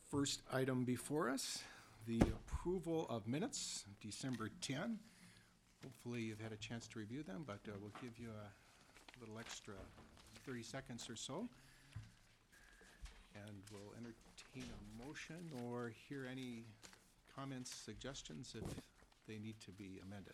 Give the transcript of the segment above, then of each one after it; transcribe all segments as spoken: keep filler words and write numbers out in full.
First item before us, the approval of minutes, December tenth. Hopefully you've had a chance to review them, but uh, we'll give you a little extra thirty seconds or so. And we'll entertain a motion or hear any comments, suggestions if they need to be amended.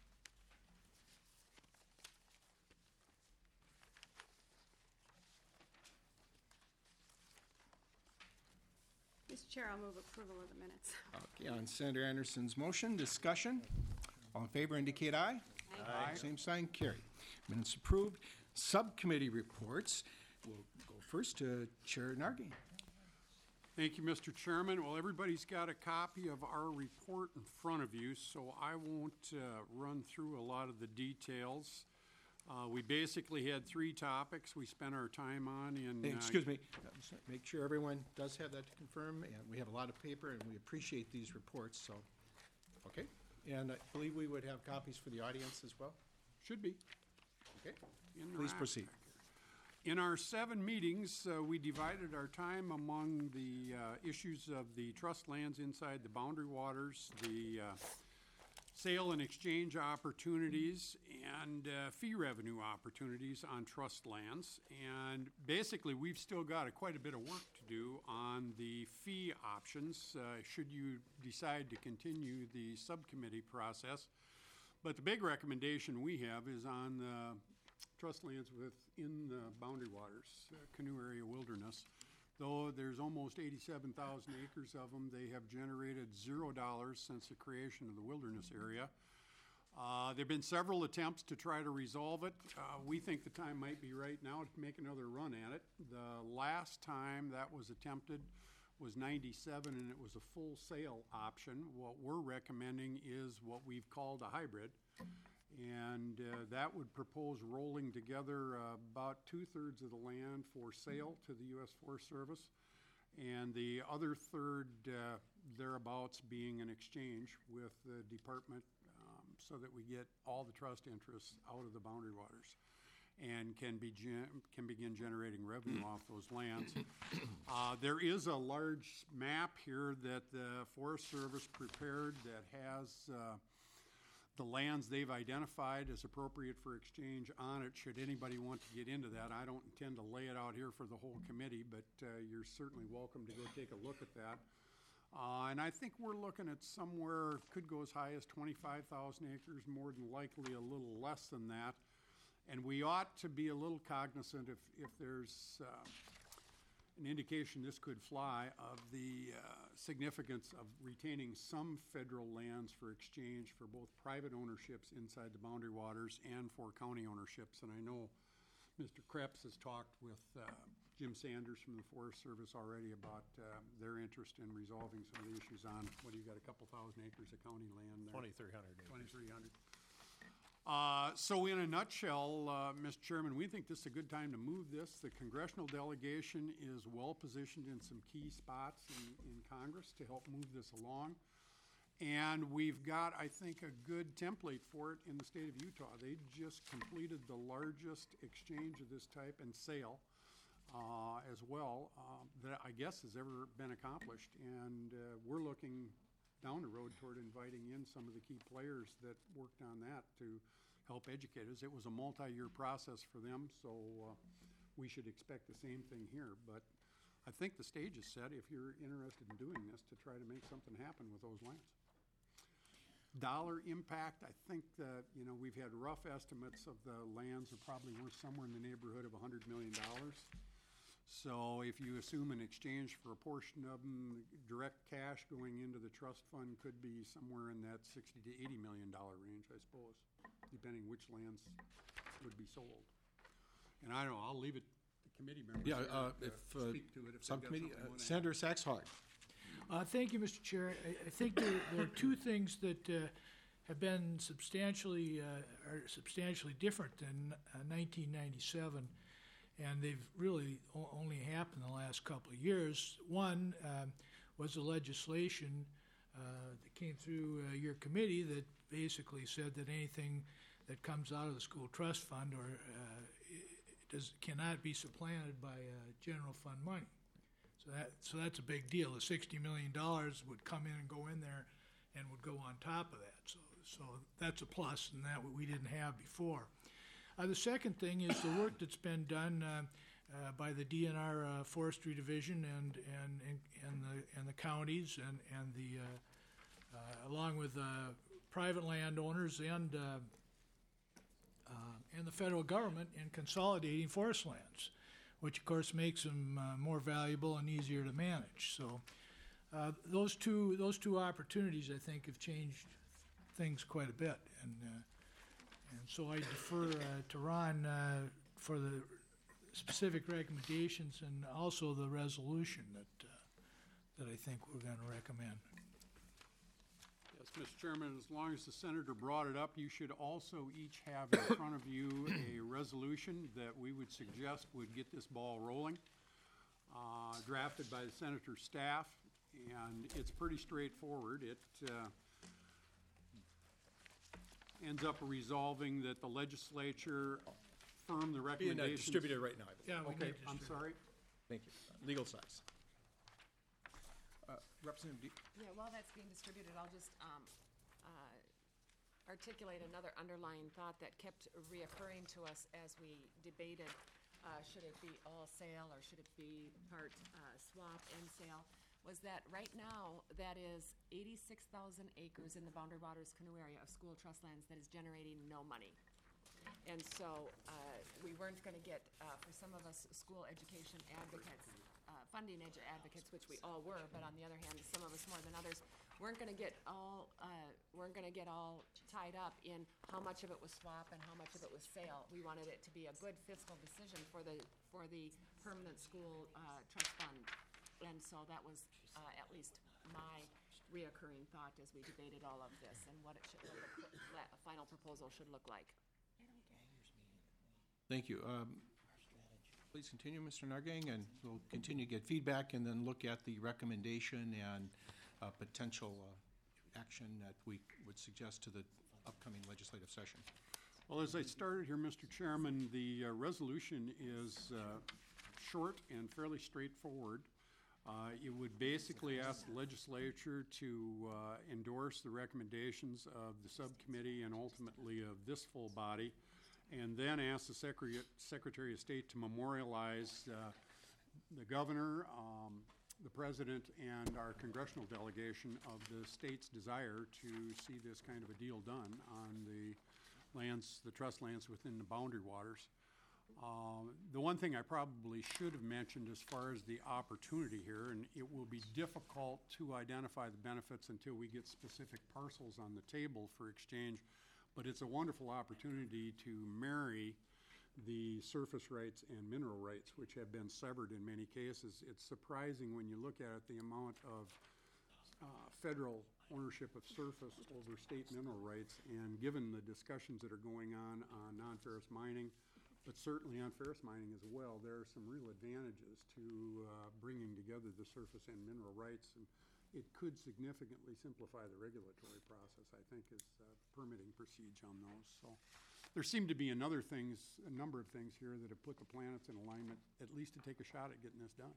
Mister Chair, I'll move approval of the minutes. Okay, on Senator Anderson's motion, discussion. All in favor indicate aye. Aye. Aye. Same sign, carried. Minutes approved. Subcommittee reports. We'll go first to Chair Nargi. Thank you, Mister Chairman. Well, everybody's got a copy of our report in front of you, so I won't uh, run through a lot of the details. Uh, we basically had three topics we spent our time on in... Hey, uh, excuse me. Make sure everyone does have that to confirm, and we have a lot of paper, and we appreciate these reports, so, okay. And I believe we would have copies for the audience as well? Should be. Okay. In the Please rack proceed. back here. In our seven meetings, uh, we divided our time among the uh, issues of the trust lands inside the boundary waters, the uh, sale and exchange opportunities, and uh, fee revenue opportunities on trust lands. And basically, we've still got a, quite a bit of work to do on the fee options, uh, should you decide to continue the subcommittee process. But the big recommendation we have is on the trust lands within the boundary waters, uh, canoe area wilderness. Though there's almost eighty-seven thousand acres of them, they have generated zero dollars since the creation of the wilderness area. Uh, there have been several attempts to try to resolve it. Uh, we think the time might be right now to make another run at it. The last time that was attempted was ninety-seven, and it was a full sale option. What we're recommending is what we've called a hybrid. And uh, that would propose rolling together uh, about two-thirds of the land for sale to the U S Forest Service, and the other third uh, thereabouts being an exchange with the department, um, so that we get all the trust interests out of the boundary waters and can be gen- can begin generating revenue off those lands. Uh, there is a large map here that the Forest Service prepared that has uh, the lands they've identified as appropriate for exchange on it, should anybody want to get into that. I don't intend to lay it out here for the whole committee, but uh, you're certainly welcome to go take a look at that. Uh, and I think we're looking at somewhere, could go as high as twenty-five thousand acres, more than likely a little less than that. And we ought to be a little cognizant if, if there's uh, an indication this could fly, of the uh, significance of retaining some federal lands for exchange for both private ownerships inside the boundary waters and for county ownerships. And I know Mister Krebs has talked with uh, Jim Sanders from the Forest Service already about uh, their interest in resolving some of the issues on, what do you got, a couple thousand acres of county land there? twenty-three hundred acres. twenty-three hundred. Uh, so in a nutshell, uh, Mister Chairman, we think this is a good time to move this. The congressional delegation is well positioned in some key spots in, in Congress to help move this along. And we've got, I think, a good template for it in the state of Utah. They just completed the largest exchange of this type and sale uh, as well uh, that I guess has ever been accomplished. And uh, we're looking down the road toward inviting in some of the key players that worked on that to help educate us. It was a multi-year process for them, so uh, we should expect the same thing here. But I think the stage is set, if you're interested in doing this, to try to make something happen with those lands. Dollar impact, I think that, you know, we've had rough estimates of the lands are probably worth somewhere in the neighborhood of one hundred million dollars. So if you assume an exchange for a portion of them, direct cash going into the trust fund could be somewhere in that sixty to eighty million dollar range, I suppose, depending which lands would be sold. And I don't know, I'll leave it to committee members Yeah, here uh, to if, uh, speak to it if they've got subcommittee, something they uh, want to Senator add. Sachs-Hog. Uh, thank you, Mister Chair. I, I think there, there are two things that uh, have been substantially uh, are substantially different than uh, nineteen ninety-seven, and they've really o- only happened in the last couple of years. One um, was the legislation uh, that came through uh, your committee that basically said that anything that comes out of the school trust fund or uh, does cannot be supplanted by uh, general fund money. So that, so that's a big deal. The sixty million dollars would come in and go in there and would go on top of that. So, so that's a plus, and that we didn't have before. Uh, the second thing is the work that's been done uh, uh, by the D N R uh, Forestry Division and, and, and, and, the, and the counties and, and the, uh, uh, along with uh, private landowners and, uh, uh, and the federal government in consolidating forest lands, which of course makes them uh, more valuable and easier to manage. So uh, those two those two opportunities, I think, have changed things quite a bit. And uh, and so I defer uh, to Ron uh, for the specific recommendations and also the resolution that uh, that I think we're going to recommend. Yes, Mister Chairman, as long as the senator brought it up, you should also each have in front of you a resolution that we would suggest would get this ball rolling, uh, drafted by the senator's staff, and it's pretty straightforward. It uh, ends up resolving that the legislature affirm the Being uh, recommendations. distributed right now, I believe. Yeah, we Okay, need to I'm distribute. sorry. Thank you. Legal size. Uh, Representative, D- Yeah, while that's being distributed, I'll just um, uh, articulate another underlying thought that kept reoccurring to us as we debated, uh, should it be all sale or should it be part uh, swap and sale, was that right now, that is eighty-six thousand acres in the Boundary Waters Canoe area of school trust lands that is generating no money. And so uh, we weren't going to get, uh, for some of us, school education advocates, uh, funding edu advocates, which we all were, but on the other hand, some of us more than others, weren't going to get all uh, weren't going to get all tied up in how much of it was swap and how much of it was sale. We wanted it to be a good fiscal decision for the for the permanent school uh, trust fund, and so that was uh, at least my reoccurring thought as we debated all of this and what it should what the pr- a final proposal should look like. thank you. Um, Please continue, Mister Nargang, and we'll continue to get feedback and then look at the recommendation and uh, potential uh, action that we would suggest to the upcoming legislative session. Well, as I started here, Mister Chairman, the uh, resolution is uh, short and fairly straightforward. Uh, It would basically ask the legislature to uh, endorse the recommendations of the subcommittee and ultimately of this full body, and then ask the Secretary, Secretary of State to memorialize uh, the governor, um, the president, and our congressional delegation of the state's desire to see this kind of a deal done on the lands, the trust lands within the boundary waters. Uh, the one thing I probably should have mentioned as far as the opportunity here, and it will be difficult to identify the benefits until we get specific parcels on the table for exchange, but it's a wonderful opportunity to marry the surface rights and mineral rights, which have been severed in many cases. It's surprising when you look at it, the amount of uh, federal ownership of surface over state mineral rights, and given the discussions that are going on on non-ferrous mining, but certainly on ferrous mining as well, there are some real advantages to uh, bringing together the surface and mineral rights, and it could significantly simplify the regulatory process, I think, as uh, permitting procedure on those. So there seem to be another things, a number of things here that have put the planets in alignment, at least to take a shot at getting this done.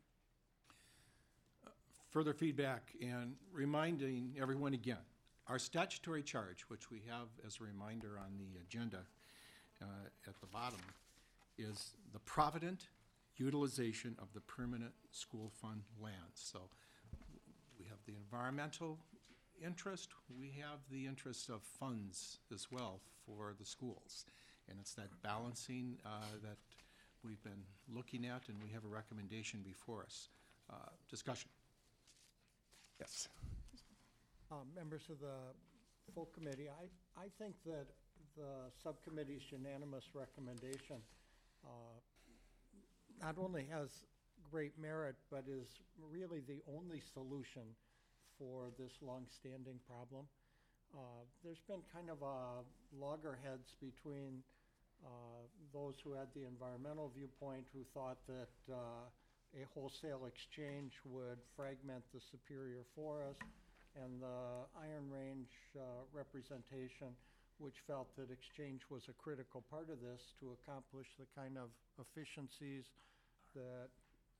Further feedback and reminding everyone again, our statutory charge, which we have as a reminder on the agenda uh, at the bottom, is the provident utilization of the permanent school fund lands. So we have the environmental interest, we have the interest of funds as well for the schools. And it's that balancing uh, that we've been looking at, and we have a recommendation before us. Uh, Discussion. Yes. Uh, Members of the full committee, I, I think that the subcommittee's unanimous recommendation uh, not only has great merit, but is really the only solution for this long-standing problem. Uh, There's been kind of a loggerheads between uh, those who had the environmental viewpoint, who thought that uh, a wholesale exchange would fragment the superior forest, and the Iron Range uh, representation, which felt that exchange was a critical part of this to accomplish the kind of efficiencies that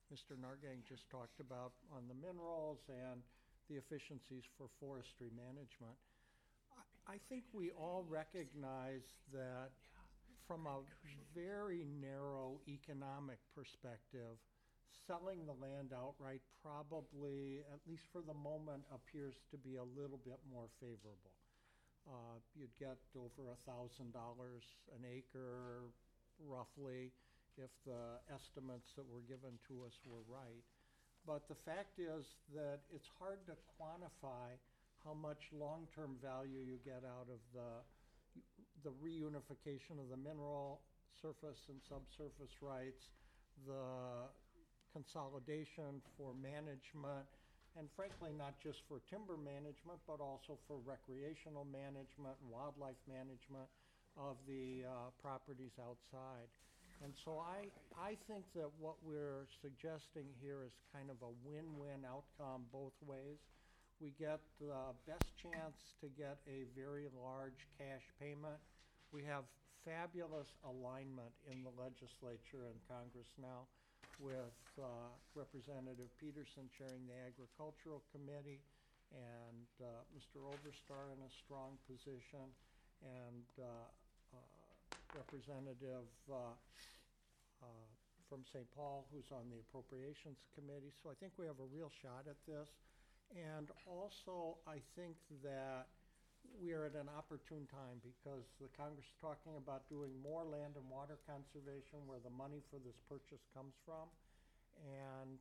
Mister Nargang just talked about on the minerals and the efficiencies for forestry management. I, I think we all recognize that from a very narrow economic perspective, selling the land outright probably, at least for the moment, appears to be a little bit more favorable. Uh, you'd get over a thousand dollars an acre, roughly, if the estimates that were given to us were right. But the fact is that it's hard to quantify how much long-term value you get out of the, the reunification of the mineral surface and subsurface rights, the consolidation for management, and frankly, not just for timber management, but also for recreational management and wildlife management of the uh, properties outside. And so I, I think that what we're suggesting here is kind of a win-win outcome both ways. We get the best chance to get a very large cash payment. We have fabulous alignment in the legislature and Congress now, with uh, Representative Peterson chairing the Agricultural Committee, and uh, Mister Oberstar in a strong position, and uh, uh, Representative uh, uh, from Saint Paul, who's on the Appropriations Committee. So I think we have a real shot at this. And also, I think that we are at an opportune time because the Congress is talking about doing more land and water conservation where the money for this purchase comes from. And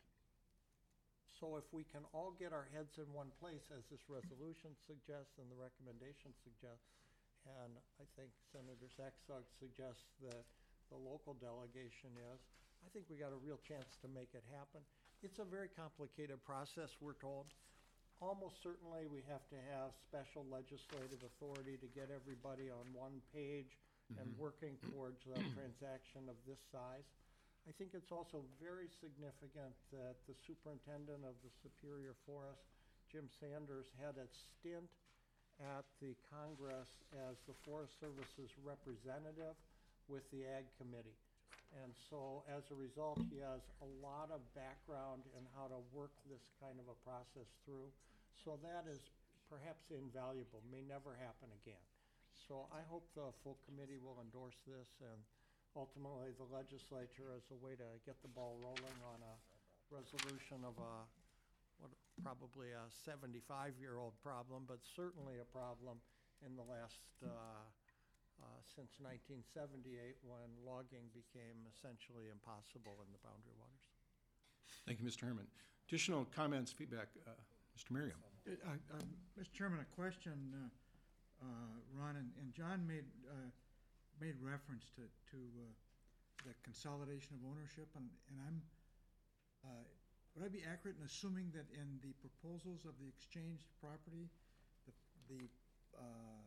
so if we can all get our heads in one place, as this resolution suggests and the recommendation suggests, and I think Senator Saxog suggests that the local delegation is, I think we got a real chance to make it happen. It's a very complicated process, we're told. Almost certainly we have to have special legislative authority to get everybody on one page and working towards a transaction of this size. I think it's also very significant that the superintendent of the Superior Forest, Jim Sanders, had a stint at the Congress as the Forest Service's representative with the Ag Committee. And so as a result, he has a lot of background in how to work this kind of a process through. So that is perhaps invaluable, may never happen again. So I hope the full committee will endorse this, and ultimately the legislature as a way to get the ball rolling on a resolution of a, what, probably a seventy-five-year-old problem, but certainly a problem in the last, uh, uh, since nineteen seventy-eight, when logging became essentially impossible in the boundary waters. Thank you, Mister Herman. Additional comments, feedback, uh, Mister Merriam. Uh, uh, Mister Chairman, a question, uh, uh, Ron, and, and John made uh, made reference to to uh, the consolidation of ownership, and and I'm uh, would I be accurate in assuming that in the proposals of the exchanged property, the the uh,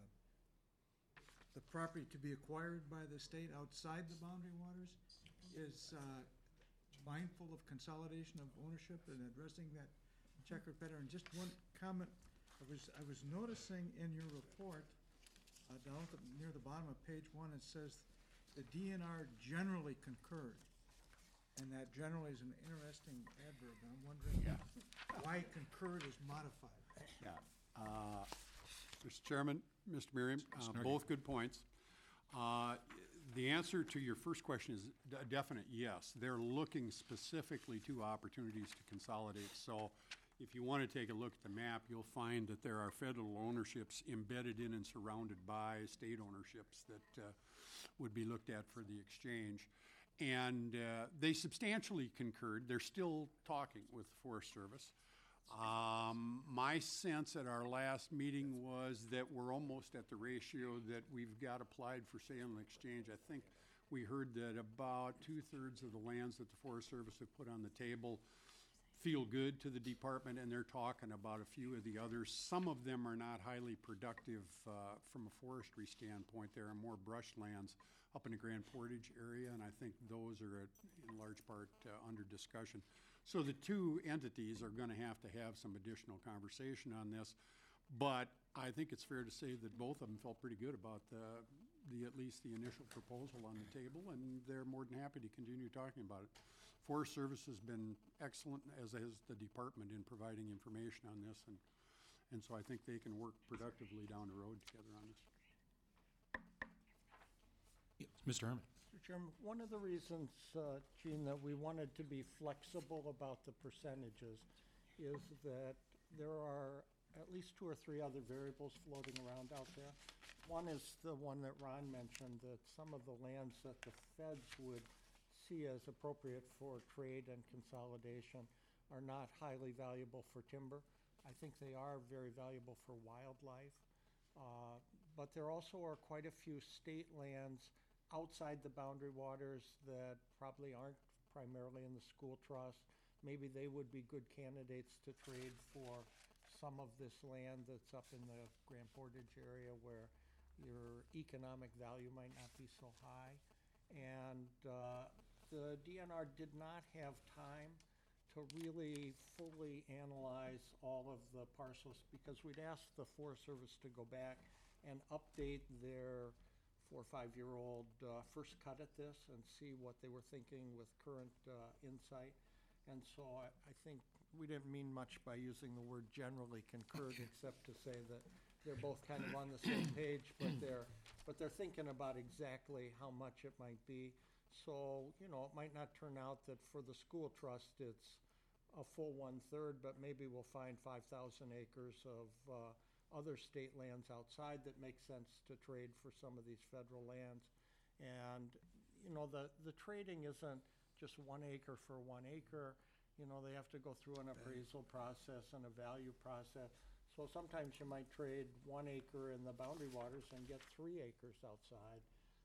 the property to be acquired by the state outside the boundary waters is uh, mindful of consolidation of ownership and addressing that checkered pattern? And just one comment, I was I was noticing in your report, uh, down at the, near the bottom of page one, it says the D N R generally concurred, and that generally is an interesting adverb. And I'm wondering Yeah. why concurred is modified. Yeah. Uh, Mister Chairman, Mister Merriam, uh, Snarky. both good points. Uh, The answer to your first question is a definite yes. They're looking specifically to opportunities to consolidate. So if you want to take a look at the map, you'll find that there are federal ownerships embedded in and surrounded by state ownerships that uh, would be looked at for the exchange. And uh, they substantially concurred. They're still talking with the Forest Service. Um, my sense at our last meeting was that we're almost at the ratio that we've got applied for sale and exchange. I think we heard that about two-thirds of the lands that the Forest Service have put on the table feel good to the department, and they're talking about a few of the others. Some of them are not highly productive uh, from a forestry standpoint. There are more brush lands up in the Grand Portage area, and I think those are in large part uh, under discussion. So the two entities are going to have to have some additional conversation on this, but I think it's fair to say that both of them felt pretty good about the, the at least the initial proposal on the table, and they're more than happy to continue talking about it. Forest Service has been excellent, as has the department, in providing information on this, and, and so I think they can work productively down the road together on this. Yes, Mister Herman. Mister Chairman, one of the reasons, uh, Gene, that we wanted to be flexible about the percentages is that there are at least two or three other variables floating around out there. One is the one that Ron mentioned, that some of the lands that the feds would see as appropriate for trade and consolidation are not highly valuable for timber. I think they are very valuable for wildlife. Uh, But there also are quite a few state lands outside the boundary waters that probably aren't primarily in the school trust. Maybe they would be good candidates to trade for some of this land that's up in the Grand Portage area where your economic value might not be so high. And uh, the D N R did not have time to really fully analyze all of the parcels because we'd asked the Forest Service to go back and update their four or five-year-old uh, first cut at this and see what they were thinking with current uh, insight. And so I, I think we didn't mean much by using the word generally concurred, except to say that they're both kind of on the same page, but they're, but they're thinking about exactly how much it might be. So, you know, it might not turn out that for the school trust it's a full one-third, but maybe we'll find five thousand acres of uh, other state lands outside that make sense to trade for some of these federal lands. And, you know, the, the trading isn't just one acre for one acre. You know, they have to go through an appraisal process and a value process. So sometimes you might trade one acre in the boundary waters and get three acres outside.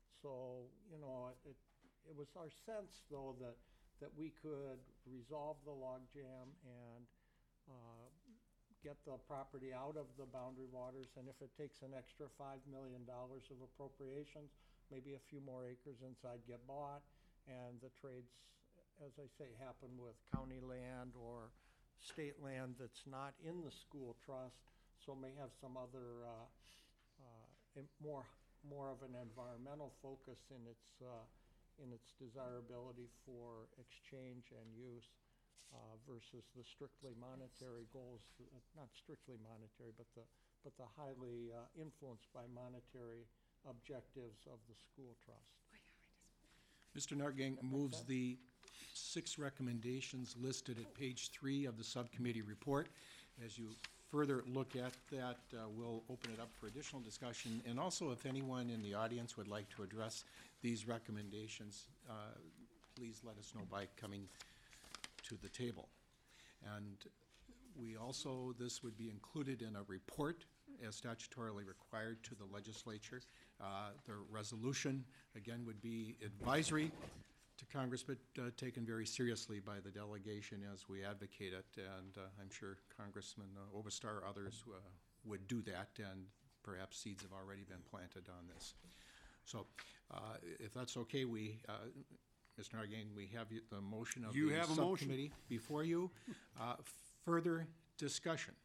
So, you know, it, it was our sense, though, that, that we could resolve the logjam and uh, get the property out of the boundary waters, and if it takes an extra five million dollars of appropriations, maybe a few more acres inside get bought, and the trades, as I say, happen with county land or state land that's not in the school trust, so may have some other uh, uh, im- more more of an environmental focus in its uh, in its desirability for exchange and use. Uh, versus the strictly monetary goals, uh, not strictly monetary, but the, but the highly uh, influenced by monetary objectives of the school trust. Mister Nargang moves the six recommendations listed at page three of the subcommittee report. As you further look at that, uh, we'll open it up for additional discussion. And also, if anyone in the audience would like to address these recommendations, uh, please let us know by coming to the table. And we also, this would be included in a report as statutorily required to the legislature. Uh, the resolution, again, would be advisory to Congress, but uh, taken very seriously by the delegation as we advocate it. And uh, I'm sure Congressman uh, Obastar, others uh, would do that, and perhaps seeds have already been planted on this. So uh, if that's okay, we uh, Mister Nargang, we have you- the motion of You the have a motion. subcommittee before you. Uh, Further discussion?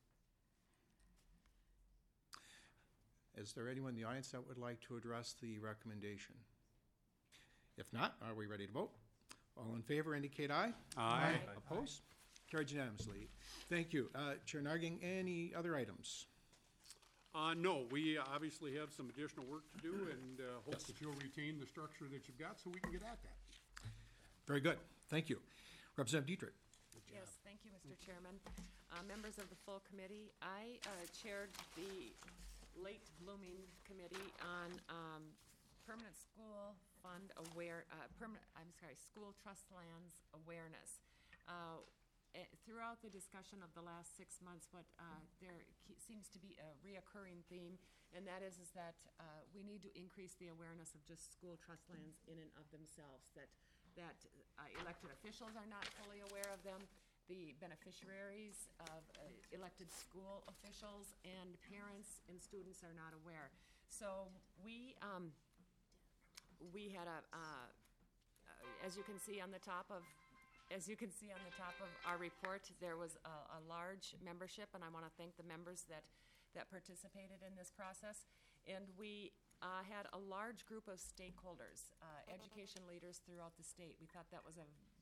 Is there anyone in the audience that would like to address the recommendation? If not, are we ready to vote? All in favor indicate aye. Aye. Opposed? Carried unanimously. Thank you. Uh, Chair Nargang, any other items? Uh, no, we obviously have some additional work to do, and uh, hope that you'll retain the structure that you've got so we can get at that. Very good. Thank you. Representative Dietrich. Yes, thank you, Mister Chairman. Uh, Members of the full committee, I uh, chaired the late blooming committee on um, permanent school fund aware, uh, permanent, I'm sorry, school trust lands awareness. Uh, eh, Throughout the discussion of the last six months, what uh, there ke- seems to be a reoccurring theme, and that is, is that uh, we need to increase the awareness of just school trust lands in and of themselves, that that uh, elected officials are not fully aware of them, the beneficiaries of uh, elected school officials and parents and students are not aware. So we, um, we had a, uh, uh, as you can see on the top of, as you can see on the top of our report, there was a, a large membership, and I want to thank the members that, that participated in this process. And we uh, had a large group of stakeholders, uh, education leaders throughout the state. We thought that was a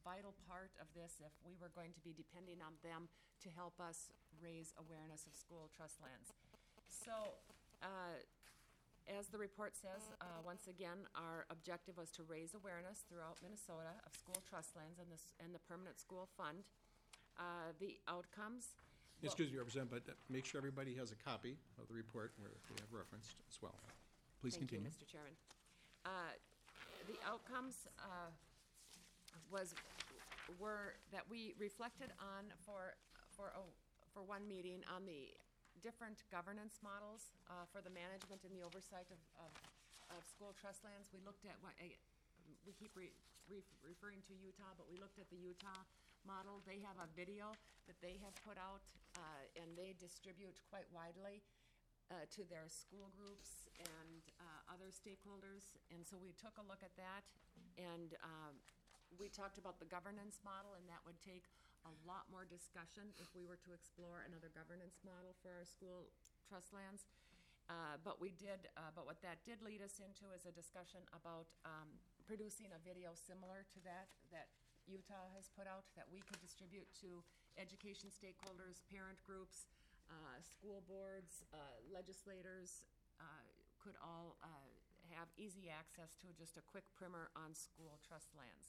vital part of this if we were going to be depending on them to help us raise awareness of school trust lands. So, uh, as the report says, uh, once again, our objective was to raise awareness throughout Minnesota of school trust lands and this, and the Permanent School Fund. Uh, the outcomes. well- Excuse me, Representative, but uh, make sure everybody has a copy of the report where they have referenced as well. Please Thank you, continue. Mister Chairman. Uh, The outcomes uh, was, were that we reflected on for, for, a- for one meeting on the different governance models uh, for the management and the oversight of, of, of school trust lands. We looked at what, eh, we keep re- re- referring to Utah, but we looked at the Utah model. They have a video that they have put out, uh, and they distribute quite widely uh, to their school groups and uh, other stakeholders. And so we took a look at that, and um, we talked about the governance model, and that would take a lot more discussion if we were to explore another governance model for our school trust lands. Uh, But we did, uh, but what that did lead us into is a discussion about um, producing a video similar to that, that Utah has put out, that we could distribute to education stakeholders, parent groups, uh, school boards, uh, legislators, uh, could all uh, have easy access to just a quick primer on school trust lands.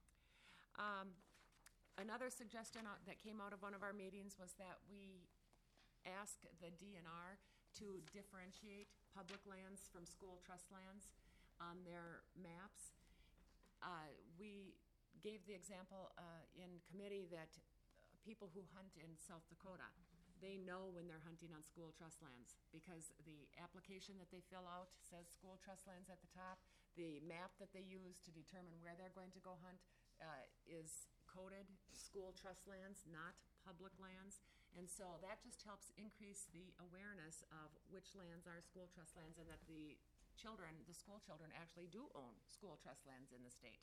Um, Another suggestion out- that came out of one of our meetings was that we ask the D N R to differentiate public lands from school trust lands on their maps. Uh, We gave the example uh, in committee that uh, people who hunt in South Dakota, they know when they're hunting on school trust lands because the application that they fill out says school trust lands at the top. The map that they use to determine where they're going to go hunt uh, is coded school trust lands, not public lands. And so that just helps increase the awareness of which lands are school trust lands and that the children, the school children actually do own school trust lands in the state.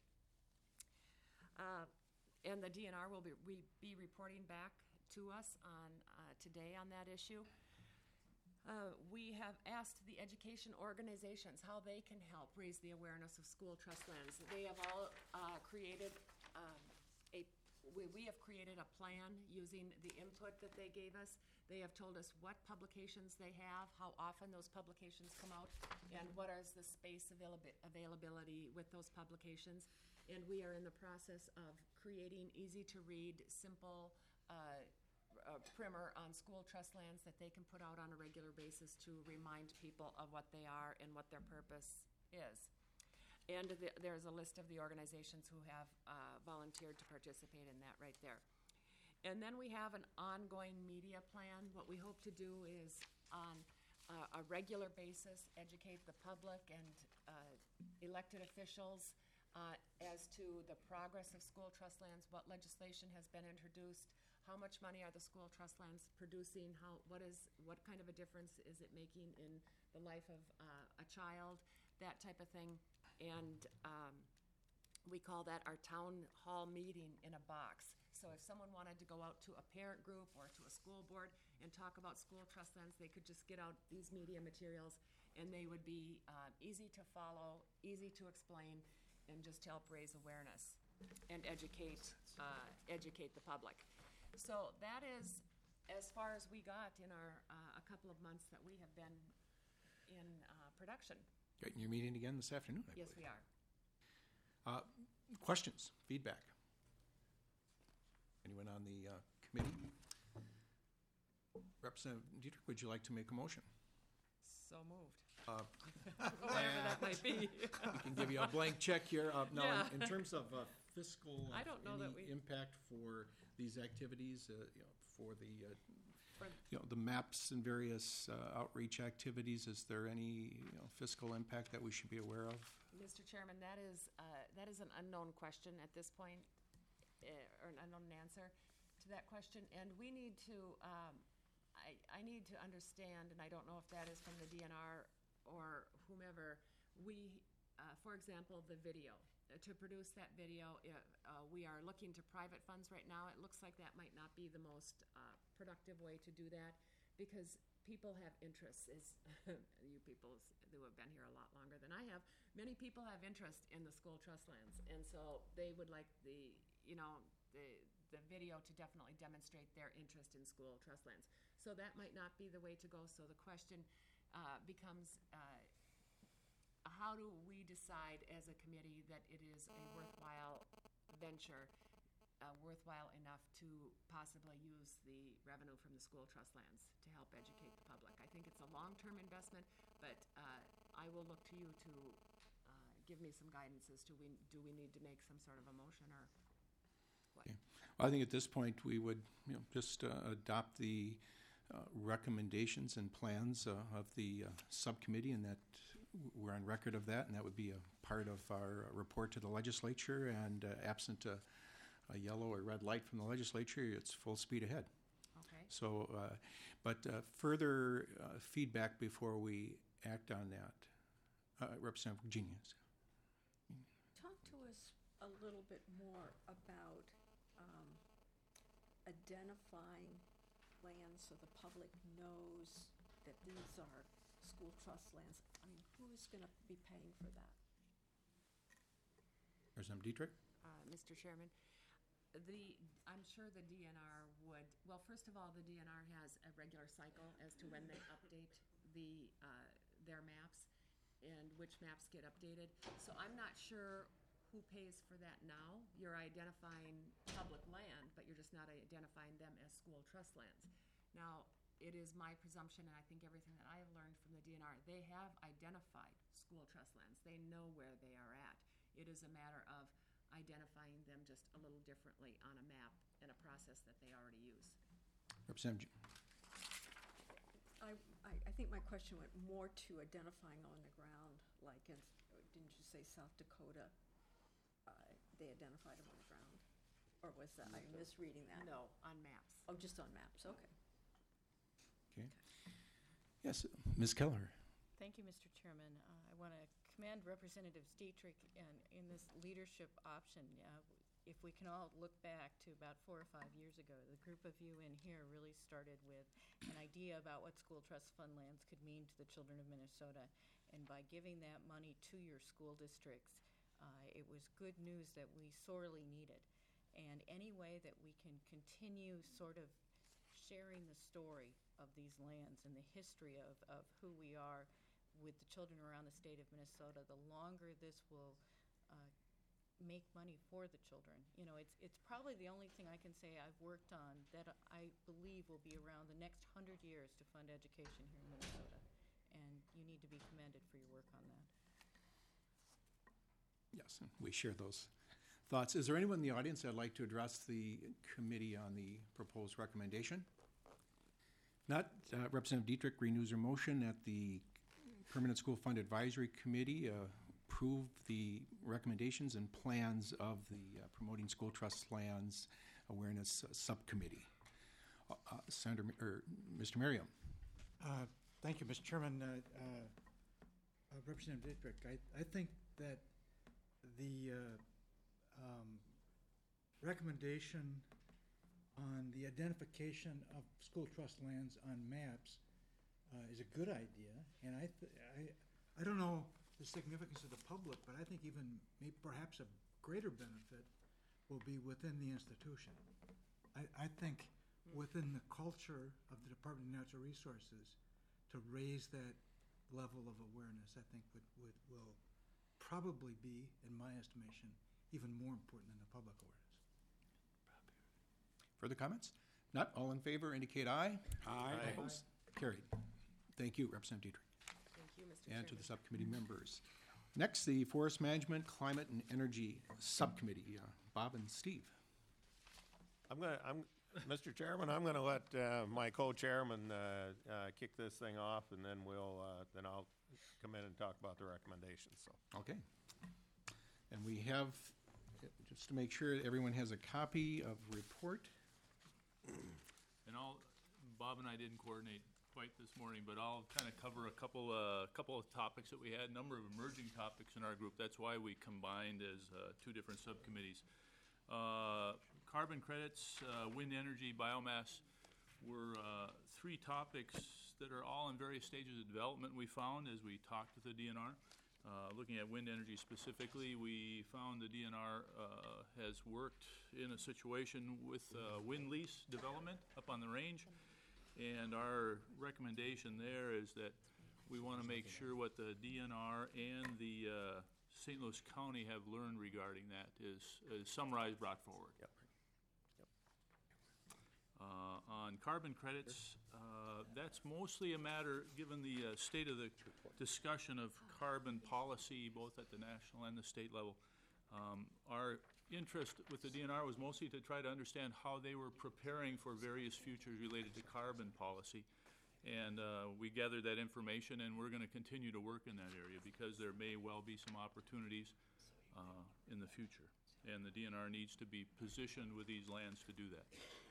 Uh, And the D N R will be, we be reporting back to us on, uh, today on that issue. Uh, We have asked the education organizations how they can help raise the awareness of school trust lands. They have all uh, created um, a, we, we have created a plan using the input that they gave us. They have told us what publications they have, how often those publications come out, and what is the space availabi- availability with those publications. And we are in the process of creating easy-to-read, simple uh, uh, primer on school trust lands that they can put out on a regular basis to remind people of what they are and what their purpose is. And the- there's a list of the organizations who have uh, volunteered to participate in that right there. And then we have an ongoing media plan. What we hope to do is on uh, a regular basis, educate the public and uh, elected officials uh, as to the progress of school trust lands, what legislation has been introduced, how much money are the school trust lands producing, how, what is, what kind of a difference is it making in the life of uh, a child, that type of thing. And um, we call that our town hall meeting in a box. So if someone wanted to go out to a parent group or to a school board and talk about school trust lands, they could just get out these media materials, and they would be uh, easy to follow, easy to explain, and just help raise awareness and educate, uh, educate the public. So that is as far as we got in our, uh, a couple of months that we have been in uh, production. Great, and you're meeting again this afternoon, I Yes, believe. we are. Uh, Questions, feedback? Anyone on the uh, committee? Representative Dietrich, would you like to make a motion? So moved. Uh, Whatever that might be. We can give you a blank check here. Uh, Now, Yeah. in- in terms of uh, fiscal, uh, I don't know that any we- impact for these activities, uh, you know, for the, uh, For- you know, the maps and various uh, outreach activities, is there any, you know, fiscal impact that we should be aware of? Mister Chairman, that is, uh, that is an unknown question at this point, eh, or an unknown answer to that question. And we need to, um, I, I need to understand, and I don't know if that is from the D N R or whomever, we, uh, for example, the video. Uh, To produce that video, uh, uh, we are looking to private funds right now. It looks like that might not be the most uh, productive way to do that because people have interests, is, you people who have been here a lot longer than I have, many people have interest in the school trust lands. And so they would like the, you know, the, the video to definitely demonstrate their interest in school trust lands. So that might not be the way to go. So the question uh, becomes, uh, how do we decide as a committee that it is a worthwhile venture, uh, worthwhile enough to possibly use the revenue from the school trust lands to help educate the public? I think it's a long-term investment, but uh, I will look to you to uh, give me some guidance as to we, do we need to make some sort of a motion or what? Okay. Well, I think at this point, we would, you know, just uh, adopt the uh, recommendations and plans uh, of the uh, subcommittee, and that we're on record of that, and that would be a part of our report to the legislature, and uh, absent a, a yellow or red light from the legislature, it's full speed ahead. Okay. So, uh, but uh, further uh, feedback before we act on that. Uh, Representative Virginia. Talk to us a little bit more about um, identifying lands so the public knows that these are school trust lands. I mean, who's going to be paying for that? Representative Dietrich? Uh, Mister Chairman, the, I'm sure the D N R would, well, first of all, the D N R has a regular cycle as to when they update the, uh, their maps and which maps get updated. So I'm not sure who pays for that now. You're identifying public land, but you're just not identifying them as school trust lands. Now, it is my presumption, and I think everything that I have learned from the D N R, they have identified school trust lands. They know where they are at. It is a matter of identifying them just a little differently on a map in a process that they already use. Representative, I, I, I think my question went more to identifying on the ground, like in, didn't you say South Dakota? Uh, they identified them on the ground? Or was that, I'm misreading that? No, on maps. Oh, just on maps, okay. okay. Yes, Miz Keller. Thank you, Mister Chairman. Uh, I want to commend Representatives Dietrich in, in this leadership option. Uh, if we can all look back to about four or five years ago, the group of you in here really started with an idea about what school trust fund lands could mean to the children of Minnesota. And by giving that money to your school districts, uh, it was good news that we sorely needed. And any way that we can continue sort of sharing the story of these lands and the history of, of who we are with the children around the state of Minnesota, the longer this will uh, make money for the children. You know, it's it's probably the only thing I can say I've worked on that I believe will be around the next hundred years to fund education here in Minnesota. And you need to be commended for your work on that. Yes, and we share those thoughts. Is there anyone in the audience that'd like to address the committee on the proposed recommendation? Not, uh, Representative Dietrich renews her motion that the Permanent School Fund Advisory Committee uh, approve the recommendations and plans of the uh, Promoting School Trust Lands Awareness uh, Subcommittee. Uh, uh, Senator, or Mister Merriam. Uh, Thank you, Mister Chairman. Uh, uh, uh, Representative Dietrich, I, I think that the uh, um, recommendation on the identification of school trust lands on maps uh, is a good idea, and I, th- I, I don't know the significance of the public, but I think even maybe perhaps a greater benefit will be within the institution. I, I think within the culture of the Department of Natural Resources, to raise that level of awareness, I think would, would will probably be, in my estimation, even more important than the public awareness. Further comments? Not all in favor, indicate aye. Aye. Opposed? Carried. Thank you, Representative Dietrich, Thank you, Mister and to Chairman. the subcommittee members. Next, the Forest Management, Climate, and Energy Subcommittee. Uh, Bob and Steve. I'm gonna, I'm, Mister Chairman, I'm gonna let uh, my co-chairman uh, uh, kick this thing off, and then we'll, uh, then I'll come in and talk about the recommendations, so. Okay. And we have, just to make sure everyone has a copy of report. And I'll, Bob and I didn't coordinate quite this morning, but I'll kind of cover a couple, uh, couple of topics that we had, a number of emerging topics in our group. That's why we combined as uh, two different subcommittees. Uh, carbon credits, uh, wind energy, biomass were uh, three topics that are all in various stages of development we found as we talked with the D N R. Uh, Looking at wind energy specifically, we found the D N R uh, has worked in a situation with uh, wind lease development up on the range. And our recommendation there is that we want to make sure what the D N R and the uh, Saint Louis County have learned regarding that is, is summarized, brought forward. Yep. Uh, On carbon credits, uh, that's mostly a matter, given the uh, state of the discussion of carbon policy, both at the national and the state level. Um, Our interest with the D N R was mostly to try to understand how they were preparing for various futures related to carbon policy. And uh, we gathered that information, and we're going to continue to work in that area because there may well be some opportunities uh, in the future. And the D N R needs to be positioned with these lands to do that.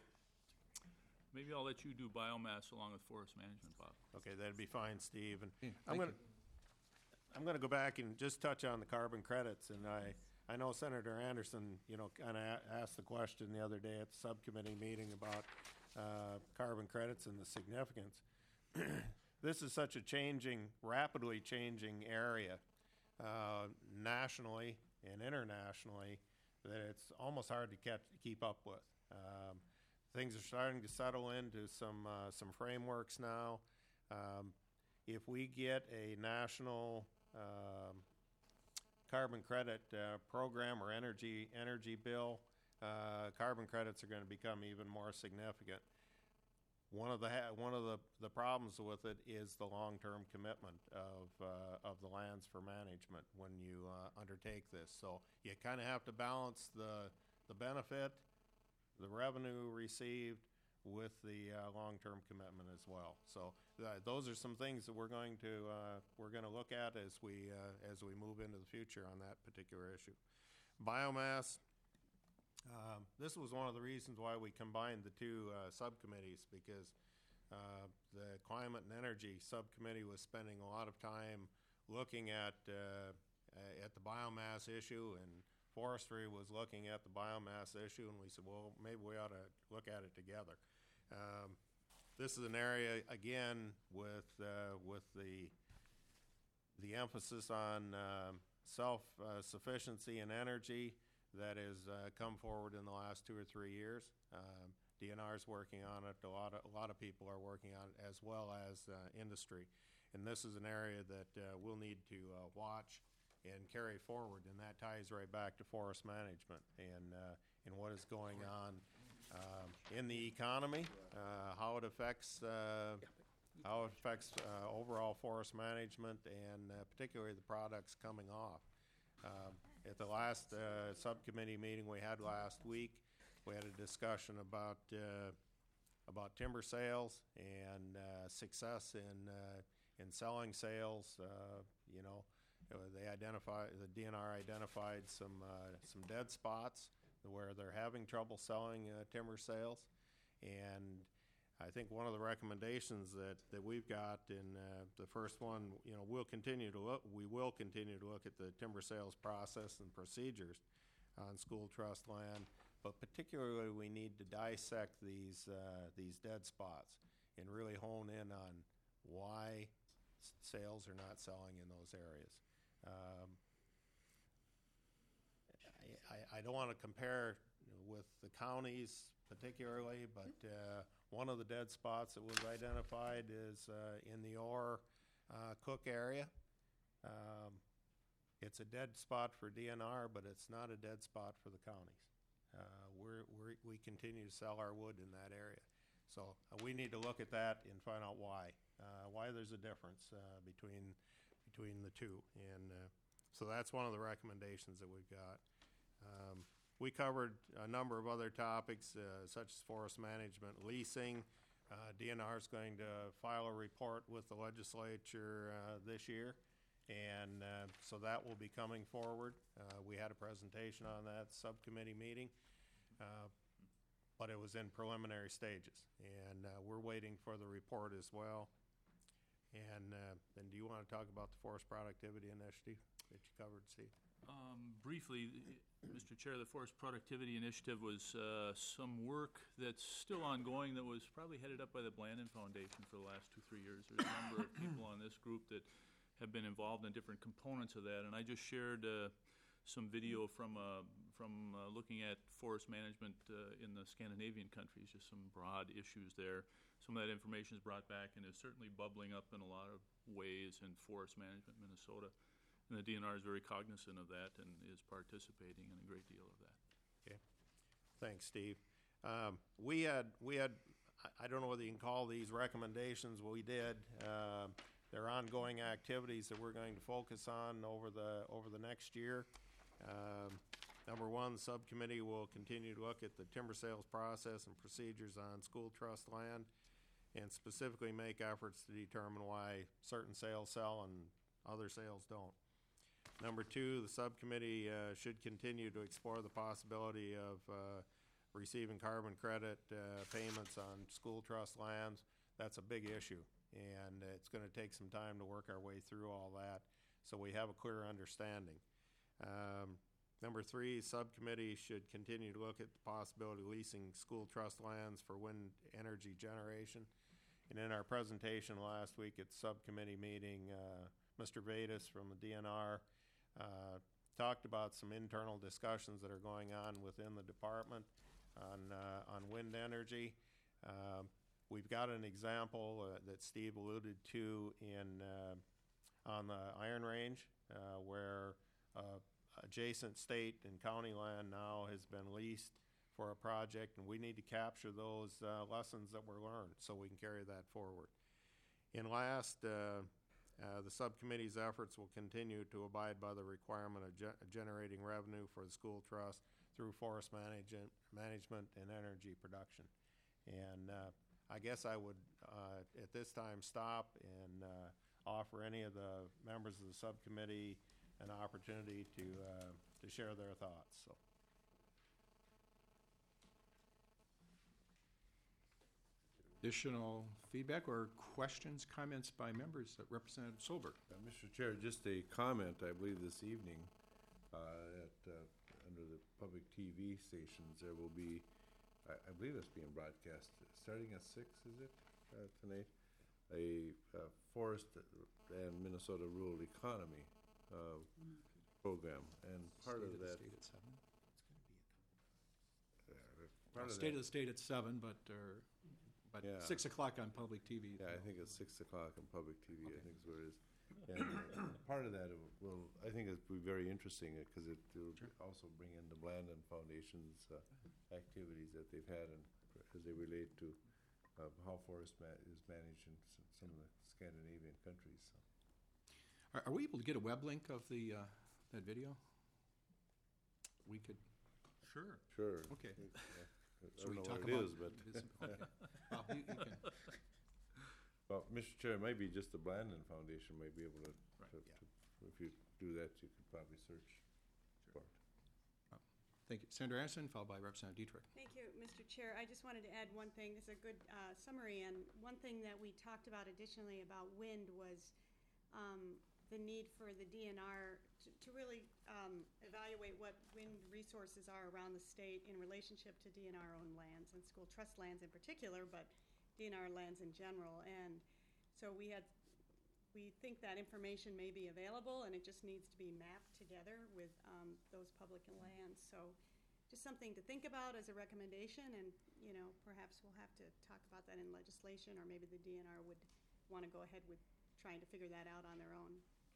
Maybe I'll let you do biomass along with forest management, Bob. Okay, that'd be fine, Steve. And Yeah, I'm thank gonna, I'm gonna go back and just touch on the carbon credits. And I, I know Senator Anderson, you know, kind of asked the question the other day at the subcommittee meeting about uh, carbon credits and the significance. This is such a changing, rapidly changing area, uh, nationally and internationally, that it's almost hard to keep, keep up with. Um, Things are starting to settle into some uh, some frameworks now. Um, if we get a national um, carbon credit uh, program or energy energy bill, uh, carbon credits are going to become even more significant. One of the ha- one of the, the problems with it is the long-term commitment of uh, of the lands for management when you uh, undertake this. So you kind of have to balance the the benefit, the revenue received, with the uh, long-term commitment as well. So uh, those are some things that we're going to uh, we're going to look at as we uh, as we move into the future on that particular issue. Biomass. Um, this was one of the reasons why we combined the two uh, subcommittees, because uh, the Climate and Energy Subcommittee was spending a lot of time looking at uh, at the biomass issue, and Forestry was looking at the biomass issue, and we said, well, maybe we ought to look at it together. Um, this is an area, again, with uh, with the the emphasis on um, self-sufficiency uh, in energy that has uh, come forward in the last two or three years. Um, D N R is working on it. A lot of a lot of people are working on it, as well as uh, industry. And this is an area that uh, we'll need to uh, watch and carry forward, and that ties right back to forest management and uh, and what is going on um, in the economy, uh, how it affects uh, how it affects uh, overall forest management, and uh, particularly the products coming off. Um, at the last uh, subcommittee meeting we had last week, we had a discussion about uh, about timber sales and uh, success in uh, in selling sales. Uh, you know. They identified, the D N R identified some uh, some dead spots where they're having trouble selling uh, timber sales, and I think one of the recommendations that, that we've got in uh, the first one, you know, we'll continue to look. We will continue to look at the timber sales process and procedures on school trust land, but particularly we need to dissect these uh, these dead spots and really hone in on why s- sales are not selling in those areas. Um, I, I, I don't want to compare with the counties particularly, but uh, one of the dead spots that was identified is uh, in the Orr uh, Cook area. Um, it's a dead spot for D N R, but it's not a dead spot for the counties. Uh, we're, we're, we continue to sell our wood in that area. So uh, we need to look at that and find out why, uh, why there's a difference uh, between between the two. And uh, so that's one of the recommendations that we've got. Um, we covered a number of other topics, uh, such as forest management, leasing. Uh, D N R is going to file a report with the legislature uh, this year, and uh, so that will be coming forward. Uh, we had a presentation on that subcommittee meeting, uh, but it was in preliminary stages, and uh, we're waiting for the report as well. And uh, then do you want to talk about the forest productivity initiative that you covered, Steve? Um, Briefly, Mister Chair, the Forest Productivity Initiative was uh, some work that's still ongoing that was probably headed up by the Blandon Foundation for the last two, three years. There's a number of people on this group that have been involved in different components of that. And I just shared uh, some video from uh, from uh, looking at forest management uh, in the Scandinavian countries, just some broad issues there. Some of that information is brought back and is certainly bubbling up in a lot of ways in forest management in Minnesota. And the D N R is very cognizant of that and is participating in a great deal of that. Okay. Thanks, Steve. Um, we had, we had, I- I don't know whether you can call these recommendations, but we did. Uh, They're ongoing activities that we're going to focus on over the, over the next year. Um, Number one, the subcommittee will continue to look at the timber sales process and procedures on school trust land, and specifically make efforts to determine why certain sales sell and other sales don't. Number two, the subcommittee uh, should continue to explore the possibility of uh, receiving carbon credit uh, payments on school trust lands. That's a big issue, and it's going to take some time to work our way through all that, so we have a clear understanding. Um, Number three, subcommittee should continue to look at the possibility of leasing school trust lands for wind energy generation. And in our presentation last week at the subcommittee meeting, uh, Mister Vadas from the D N R uh, talked about some internal discussions that are going on within the department on, uh, on wind energy. Um, we've got an example uh, that Steve alluded to in, uh, on the Iron Range, uh, where uh, adjacent state and county land now has been leased for a project, and we need to capture those uh, lessons that were learned so we can carry that forward. And last, uh, uh, the subcommittee's efforts will continue to abide by the requirement of ge- generating revenue for the school trust through forest management, management and energy production. And uh, I guess I would, uh, at this time, stop and uh, offer any of the members of the subcommittee an opportunity to uh, to share their thoughts. So, Additional feedback or questions, comments by members? Uh, Representative Solberg. Uh, Mister Chair, just a comment, I believe this evening, uh, at, uh, under the public T V stations, there will be, I, I believe it's being broadcast, starting at six, is it, uh, tonight? A, uh forest and Minnesota rural economy, uh, program, and part of that. State at seven? uh, part of State that- of the state at seven, but, uh, but Yeah. six o'clock on public T V. Yeah, I think it's six o'clock on public T V, I think is what it is. And uh, part of that will, I think it'll be very interesting, because it will also bring in the Blandon Foundation's uh, activities that they've had, and as they relate to uh, how forest ma- is managed in s- some of the Scandinavian countries, so. Are, are we able to get a web link of the, uh, that video? We could, Sure. Sure. Okay. I I So we don't know talk what it about is, but, this- okay. Well, you- you can- well, Mister Chair, it might be just the Blandon Foundation might be able to, Right. to- to- if you do that, you could probably search for it. Thank you. Senator Anderson, followed by Representative Dietrich. Thank you, Mister Chair. I just wanted to add one thing. This is a good uh, summary, and one thing that we talked about additionally about wind was um, the need for the D N R to, to really um, evaluate what wind resources are around the state in relationship to D N R-owned lands and school trust lands in particular, but D N R lands in general. And so we had, we think that information may be available, and it just needs to be mapped together with um, those public lands. So just something to think about as a recommendation, and, you know, perhaps we'll have to talk about that in legislation, or maybe the D N R would want to go ahead with trying to figure that out on their own.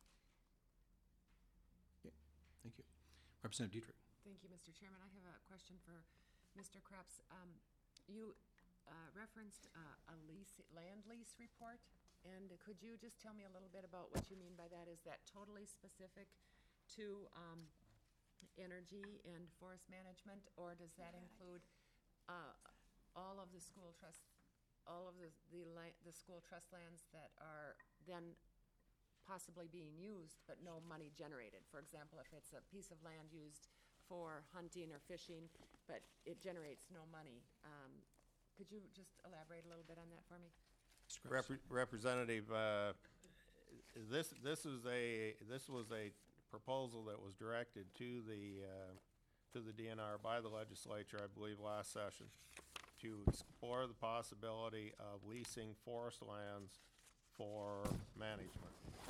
Thank you. Representative Dietrich. Thank you, Mister Chairman. I have a question for Mister Krebs. Um, You uh, referenced uh, a lease, land lease report, and could you just tell me a little bit about what you mean by that? Is that totally specific to um, energy and forest management, or does that include uh, all of the school trust, all of the, the la- the school trust lands that are then possibly being used, but no money generated? For example, if it's a piece of land used for hunting or fishing, but it generates no money. Um, Could you just elaborate a little bit on that for me? Repre- Representative, uh, this, this is a, this was a proposal that was directed to the, uh, to the D N R by the legislature, I believe, last session, to explore the possibility of leasing forest lands for management.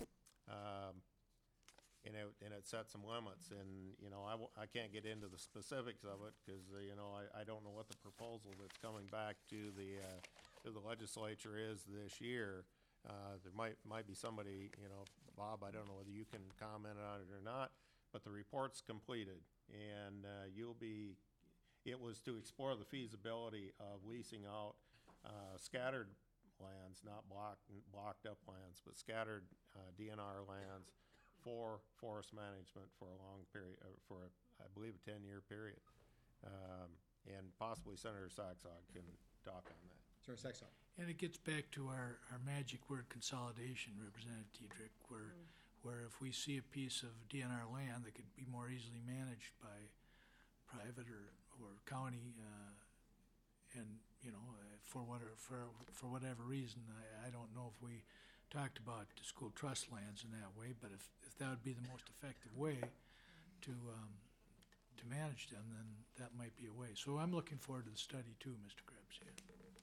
Um, and it, and it sets some limits, and, you know, I, w- I can't get into the specifics of it, because, uh, you know, I, I don't know what the proposal that's coming back to the, uh, to the legislature is this year. Uh, there might, might be somebody, you know, Bob, I don't know whether you can comment on it or not, but the report's completed, and, uh, you'll be, it was to explore the feasibility of leasing out, uh, scattered lands, not blocked, blocked up lands, but scattered, uh, D N R lands for forest management for a long period, uh, for, a, I believe, a ten-year period. Um, and possibly Senator Saxog can talk on that. Senator Saxon. And it gets back to our, our magic word consolidation, Representative Tiedrich, where, where if we see a piece of D N R land that could be more easily managed by private or, or county, uh, and, you know, uh, for whatever, for, for whatever reason, I, I don't know if we talked about the school trust lands in that way, but if, if that would be the most effective way to, um, to manage them, then that might be a way. So I'm looking forward to the study too, Mister Krebs, yeah.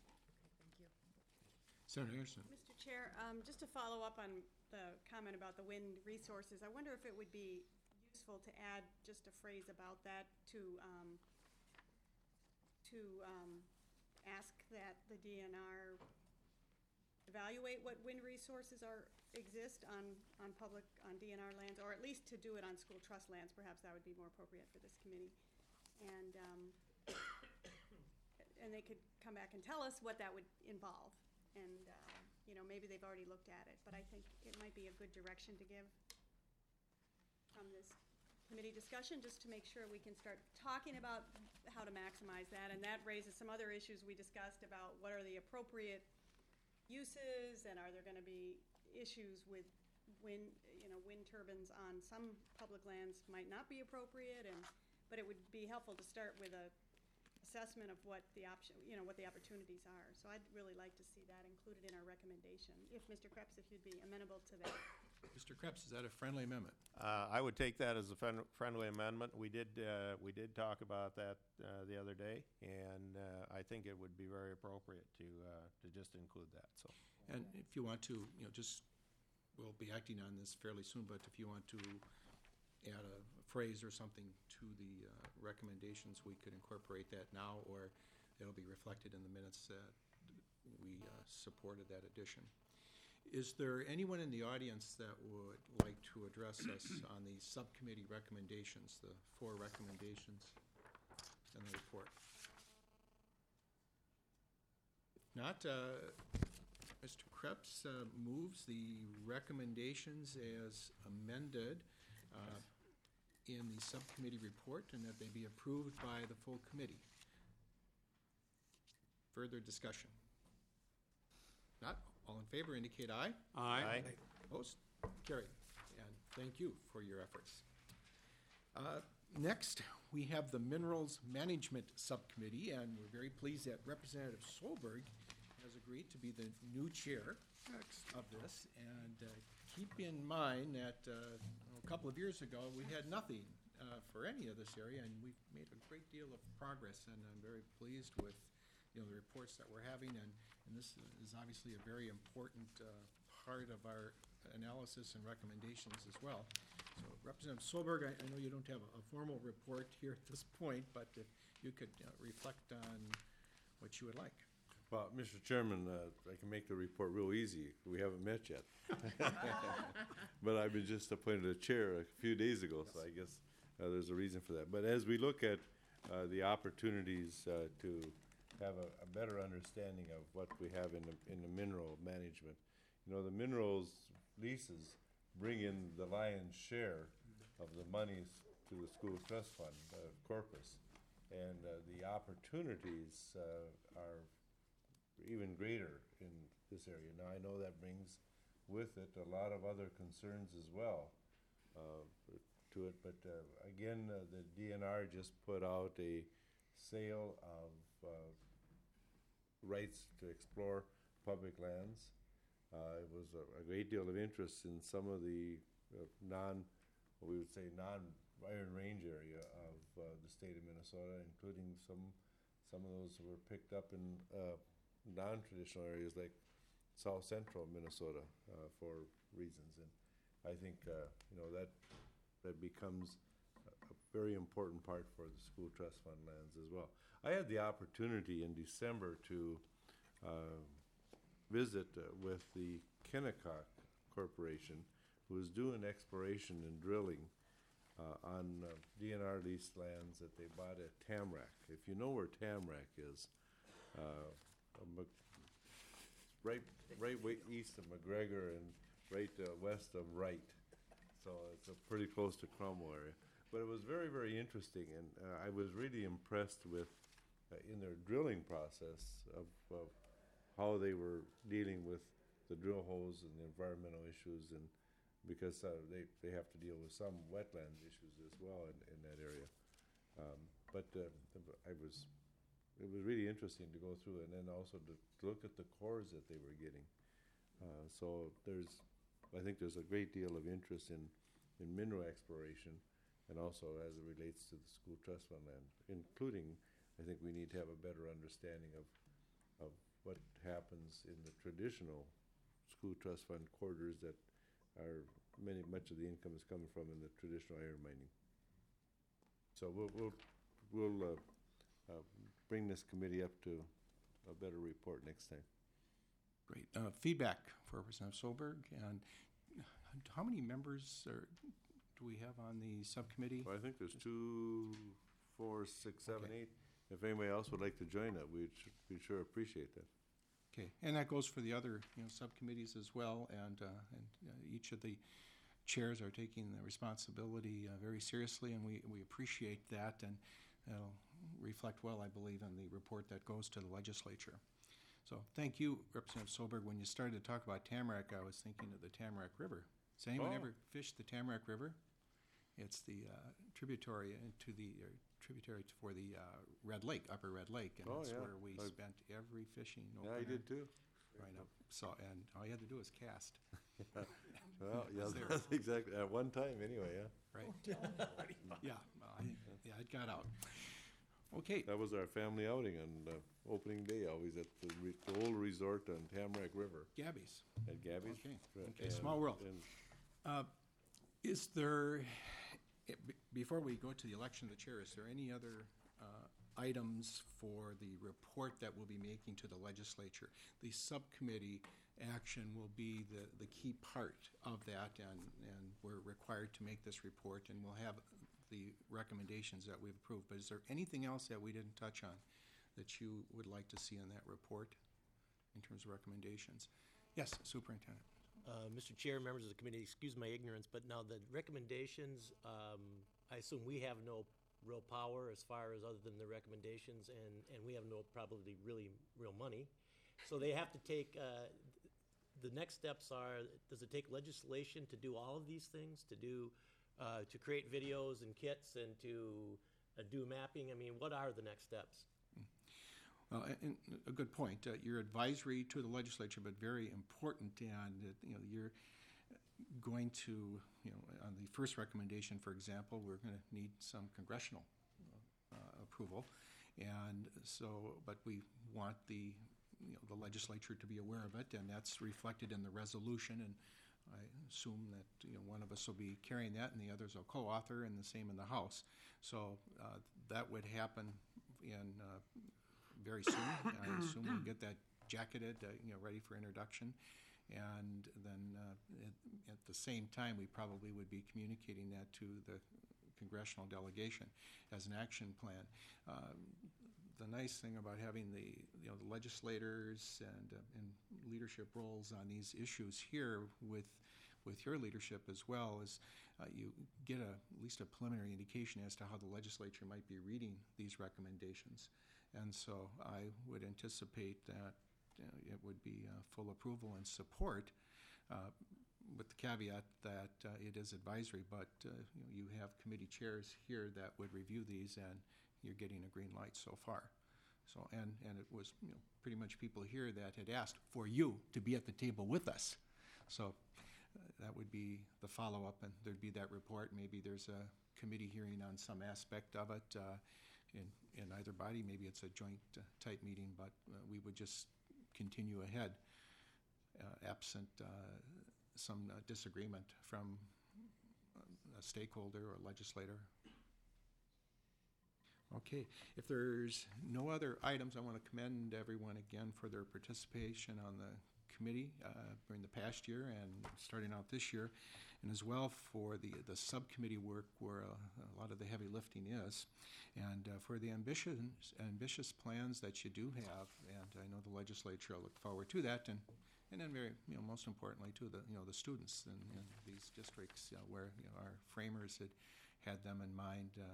Senator Anderson. Mister Chair, um, just to follow up on the comment about the wind resources, I wonder if it would be useful to add just a phrase about that to, um, to, um, ask that the D N R evaluate what wind resources are, exist on, on public, on D N R lands, or at least to do it on school trust lands. Perhaps that would be more appropriate for this committee. And, um, and they could come back and tell us what that would involve. And, uh, you know, maybe they've already looked at it, but I think it might be a good direction to give from this committee discussion, just to make sure we can start talking about how to maximize that. And that raises some other issues we discussed about what are the appropriate uses, and are there gonna be issues with wind, you know, wind turbines on some public lands might not be appropriate, and, but it would be helpful to start with a assessment of what the option, you know, what the opportunities are. So I'd really like to see that included in our recommendation. If, Mister Krebs, if you'd be amenable to that. Mister Krebs, is that a friendly amendment? Uh, I would take that as a friend- friendly amendment. We did, uh, we did talk about that, uh, the other day, and, uh, I think it would be very appropriate to, uh, to just include that, so. And if you want to, you know, just, we'll be acting on this fairly soon, but if you want to add a phrase or something to the uh, recommendations, we could incorporate that now, or it'll be reflected in the minutes that we uh, supported that addition. Is there anyone in the audience that would like to address us on the subcommittee recommendations, the four recommendations in the report? If not, uh, Mister Krebs uh, moves the recommendations as amended uh, in the subcommittee report, and that they be approved by the full committee. Further discussion? Not? All in favor indicate aye. Aye. Opposed? Carried. And thank you for your efforts. Uh, Next, we have the Minerals Management Subcommittee, and we're very pleased that Representative Solberg has agreed to be the new chair of this. And uh, keep in mind that uh, a couple of years ago, we had nothing uh, for any of this area, and we've made a great deal of progress, and I'm very pleased with, you know, the reports that we're having, and, and this is obviously a very important uh, part of our analysis and recommendations as well. So Representative Solberg, I, I know you don't have a, a formal report here at this point, but if you could uh, reflect on what you would like. Well, Mister Chairman, uh, I can make the report real easy. We haven't met yet. But I've been just appointed a chair a few days ago, so I guess uh, there's a reason for that. But as we look at uh, the opportunities uh, to have a, a better understanding of what we have in the, in the mineral management, you know, the minerals leases bring in the lion's share of the monies to the school trust fund, uh, corpus. And uh, the opportunities uh, are even greater in this area. Now, I know that brings with it a lot of other concerns as well uh, to it, but uh, again, uh, the D N R just put out a sale of uh, rights to explore public lands. Uh, it was a, a great deal of interest in some of the uh, non, what we would say non-Iron Range area of uh, the state of Minnesota, including some some of those were picked up in uh, non-traditional areas like south central Minnesota uh, for reasons. And I think, uh, you know, that, that becomes a a very important part for the school trust fund lands as well. I had the opportunity in December to uh, visit uh, with the Kennecott Corporation, who is doing exploration and drilling uh, on uh, D N R leased lands that they bought at Tamarack. If you know where Tamarack is, uh, a Mc- right, right way east of McGregor and right uh, west of Wright. So it's uh, pretty close to Cromwell area. But it was very, very interesting, and uh, I was really impressed with, uh, in their drilling process, of, of how they were dealing with the drill holes and the environmental issues, and because uh, they, they have to deal with some wetlands issues as well in, in that area. Um, but uh, I was, it was really interesting to go through, and then also to, to look at the cores that they were getting. Uh, so there's, I think there's a great deal of interest in, in mineral exploration, and also as it relates to the school trust fund land, including, I think we need to have a better understanding of, of what happens in the traditional school trust fund quarters that are, many, much of the income is coming from in the traditional iron mining. So we'll, we'll, we'll uh, uh, bring this committee up to a better report next time. Great. Uh, Feedback for Representative Solberg, and how many members are, do we have on the subcommittee? Well, I think there's two, four, six, seven, Okay. eight. If anybody else would like to join it, we'd, sh- we'd sure appreciate that. Okay, and that goes for the other, you know, subcommittees as well, and, uh, and uh, each of the chairs are taking the responsibility uh, very seriously, and we, we appreciate that, and that'll reflect well, I believe, in the report that goes to the legislature. So thank you, Representative Solberg. When you started to talk about Tamarack, I was thinking of the Tamarack River. Has anyone Oh. ever fished the Tamarack River? It's the uh, tributary into the, or tributary for the uh, RedAke, Upper Red Lake, and Oh, that's yeah. where we I've- spent every fishing Yeah, I opener did too. right up. So, and all you had to do was cast, Well, yeah, was there. that's exactly, at one time anyway, yeah. right? Yeah, well, I, yeah, it got out. Okay, That was our family outing on uh, opening day, always at the, re- the old resort on Tamarack River Gabby's. at Gabby's. Okay, Right, okay, and- small world. and Uh, Is there, eh, be- before we go to the election of the chair, is there any other uh, items for the report that we'll be making to the legislature? The subcommittee action will be the, the key part of that, and, and we're required to make this report, and we'll have the recommendations that we've approved. But is there anything else that we didn't touch on that you would like to see in that report in terms of recommendations? Yes, Superintendent. Uh, Mister Chair, members of the committee, excuse my ignorance, but now the recommendations, um, I assume we have no real power as far as other than the recommendations, and, and we have no probably really real money. So they have to take, uh, the next steps are, does it take legislation to do all of these things? To do, uh, to create videos and kits and to uh, do mapping? I mean, what are the next steps? Well, a- and a good point. Uh, You're advisory to the legislature, but very important, and, uh, you know, you're going to, you know, on the first recommendation, for example, we're going to need some congressional uh, approval. And so, but we want the, you know, the legislature to be aware of it, and that's reflected in the resolution, and I assume that, you know, one of us will be carrying that, and the others will co-author, and the same in the House. So uh, that would happen in uh, very soon. I assume we'll get that jacketed, uh, you know, ready for introduction. And then uh, at, at the same time, we probably would be communicating that to the congressional delegation as an action plan. Uh, the nice thing about having the, you know, the legislators and, uh, and leadership roles on these issues here with with your leadership as well is uh, you get a, at least a preliminary indication as to how the legislature might be reading these recommendations. And so I would anticipate that uh, it would be uh, full approval and support, uh, with the caveat that uh, it is advisory, but uh, you know, you have committee chairs here that would review these, and you're getting a green light so far. So, and, and it was, you know, pretty much people here that had asked for you to be at the table with us. So uh, that would be the follow-up, and there'd be that report. Maybe there's a committee hearing on some aspect of it uh, in, in either body. Maybe it's a joint uh, type meeting, but uh, we would just continue ahead uh, absent uh, some uh, disagreement from a stakeholder or legislator. Okay, if there's no other items, I want to commend everyone again for their participation on the committee uh, during the past year and starting out this year, and as well for the, the subcommittee work where uh, a lot of the heavy lifting is, and uh, for the ambitious, ambitious plans that you do have, and I know the legislature will look forward to that, and and then very, you know, most importantly to the, you know, the students in, in these districts uh, where, you know, our framers had had them in mind uh,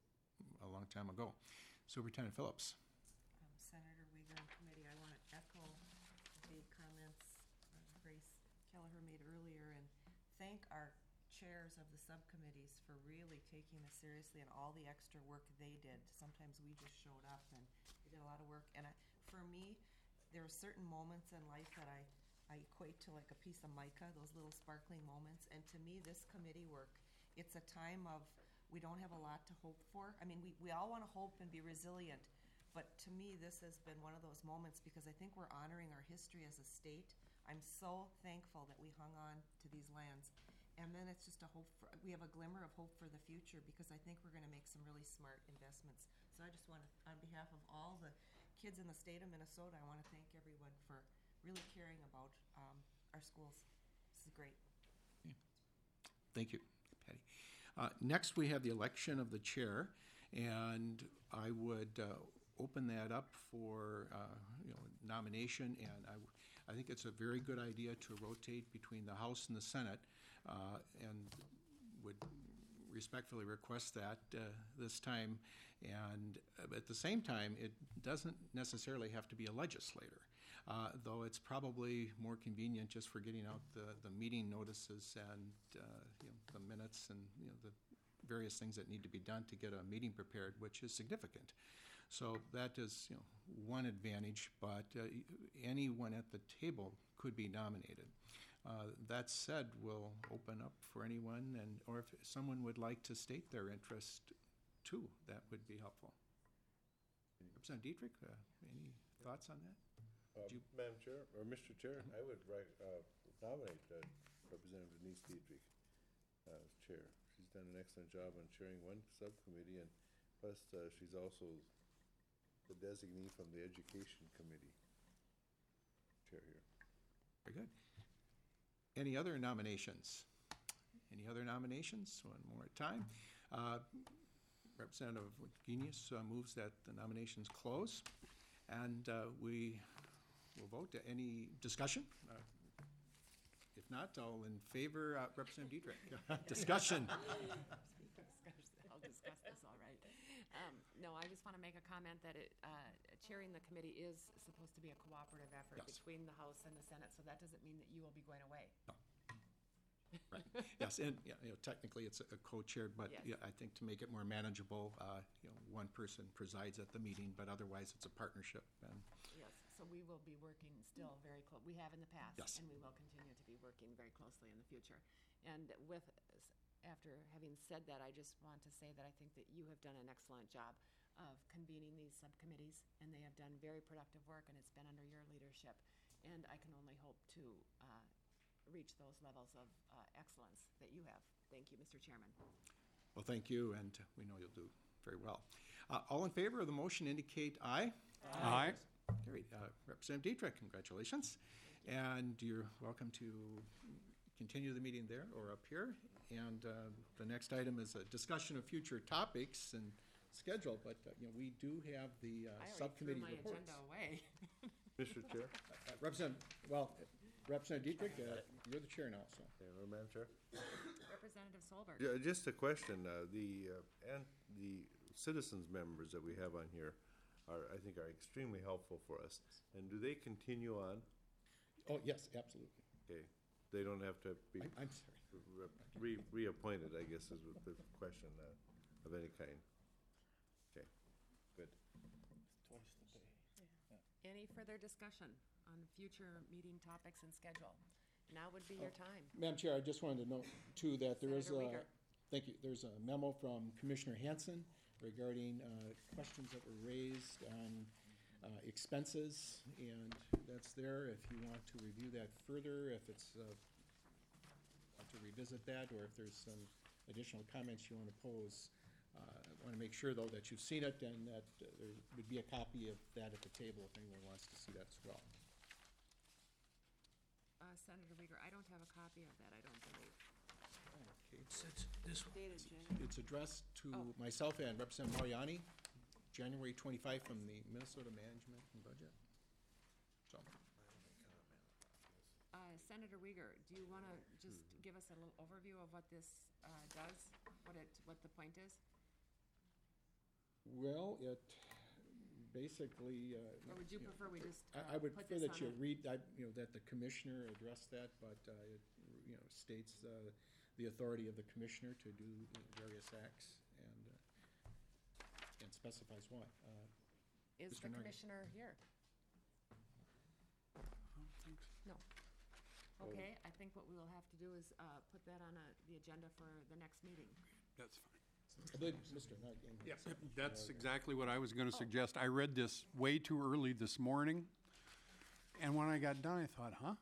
a long time ago. Superintendent Phillips. Um, Senator Uyghur and committee, I want to echo the comments uh, Grace Kelleher made earlier and thank our chairs of the subcommittees for really taking this seriously and all the extra work they did. Sometimes we just showed up and they did a lot of work. And I, for me, there are certain moments in life that I, I equate to like a piece of mica, those little sparkling moments. And to me, this committee work, it's a time of, we don't have a lot to hope for. I mean, we, we all want to hope and be resilient, but to me, this has been one of those moments because I think we're honoring our history as a state. I'm so thankful that we hung on to these lands. And then it's just a hope for, we have a glimmer of hope for the future because I think we're going to make some really smart investments. So I just want to, on behalf of all the kids in the state of Minnesota, I want to thank everyone for really caring about um, our schools. This is great. Thank you, Patty. Uh, next, we have the election of the chair, and I would uh, open that up for uh, you know, nomination, and I, w- I think it's a very good idea to rotate between the House and the Senate, uh, and would respectfully request that uh, this time. And uh, at the same time, it doesn't necessarily have to be a legislator, uh, though it's probably more convenient just for getting out the, the meeting notices and uh, you know, the minutes and you know, the various things that need to be done to get a meeting prepared, which is significant. So that is, you know, one advantage, but uh, anyone at the table could be nominated. Uh, that said, we'll open up for anyone, and or if someone would like to state their interest too, that would be helpful. Representative Dietrich, uh, any thoughts on that? Uh, you- Madam Chair, or Mister Chair, I would ri- uh, nominate uh, Representative Denise Dietrich uh, as chair. She's done an excellent job on chairing one subcommittee, and plus uh, she's also the designee from the Education Committee chair here. Very good. Any other nominations? Any other nominations? One more time. Uh, Representative Guinness uh, moves that the nominations close, and uh, we will vote. Any discussion? Uh, if not, all in favor, uh, Representative Dietrich. Discussion. I'll discuss this, all right. Um, no, I just want to make a comment that it, uh, chairing the committee is supposed to be a cooperative effort Yes. between the House and the Senate, so that doesn't mean that you will be going away. No. Right. Yes, and yeah, you know, technically it's a co-chaired, but Yes. yeah, I think to make it more manageable, uh, you know, one person presides at the meeting, but otherwise it's a partnership. And Yes, so we will be working still very close, we have in the past. Yes. And we will continue to be working very closely in the future. And with, after having said that, I just want to say that I think that you have done an excellent job of convening these subcommittees, and they have done very productive work, and it's been under your leadership. And I can only hope to uh, reach those levels of uh, excellence that you have. Thank you, Mister Chairman. well, thank you, and we know you'll do very well. Uh, all in favor of the motion indicate aye. Aye. Carried. Uh, Representative Dietrich, congratulations. And you're welcome to continue the meeting there or up here. And uh, the next item is a discussion of future topics and schedule, but uh, you know, we do have the uh, I already threw subcommittee my reports. agenda away. Mister Chair? Uh, Representative, well, Representative Dietrich, uh, you're the chair now, so. Yeah, well, Madam Chair? Representative Solberg. Yeah, just a question, uh, the, uh, and the citizens members that we have on here are, I think, are extremely helpful for us. And do they continue on? Oh, yes, absolutely. Okay, they don't have to be I- I'm sorry. re- reappointed, I guess, is the question uh, of any kind. Okay, good. Any further discussion on future meeting topics and schedule? Now would be your time. Madam Chair, I just wanted to note too that there is Senator a, Uyghur. thank you, there's a memo from Commissioner Hanson regarding uh, questions that were raised on uh, expenses, and that's there if you want to review that further, if it's uh, to revisit that, or if there's some additional comments you want to pose. Uh, I want to make sure, though, that you've seen it and that uh, there would be a copy of that at the table if anyone wants to see that as well. Uh, Senator Uyghur, I don't have a copy of that, I don't believe. Okay. It's, it's this one. Dated January. It's addressed to Oh. myself and Representative Mariani, January twenty-fifth, from the Minnesota Management and Budget. So, Uh, Senator Uyghur, do you want to just give us a little overview of what this uh, does, what it, what the point is? well, it basically, uh. Or would you know, prefer we just I, I uh, would put prefer this that on you a- read, I, you know, that the commissioner address that, but, uh, it, you know, states, uh, the authority of the commissioner to do various acts and, uh, and specifies what. Uh, Is Mister the Nardi. commissioner here? No. Okay, I think what we will have to do is uh, put that on a- the agenda for the next meeting. That's fine. I believe Mister Nardi- Yep, that's exactly what I was going to suggest. I read this way too early this morning, and when I got done, I thought, huh?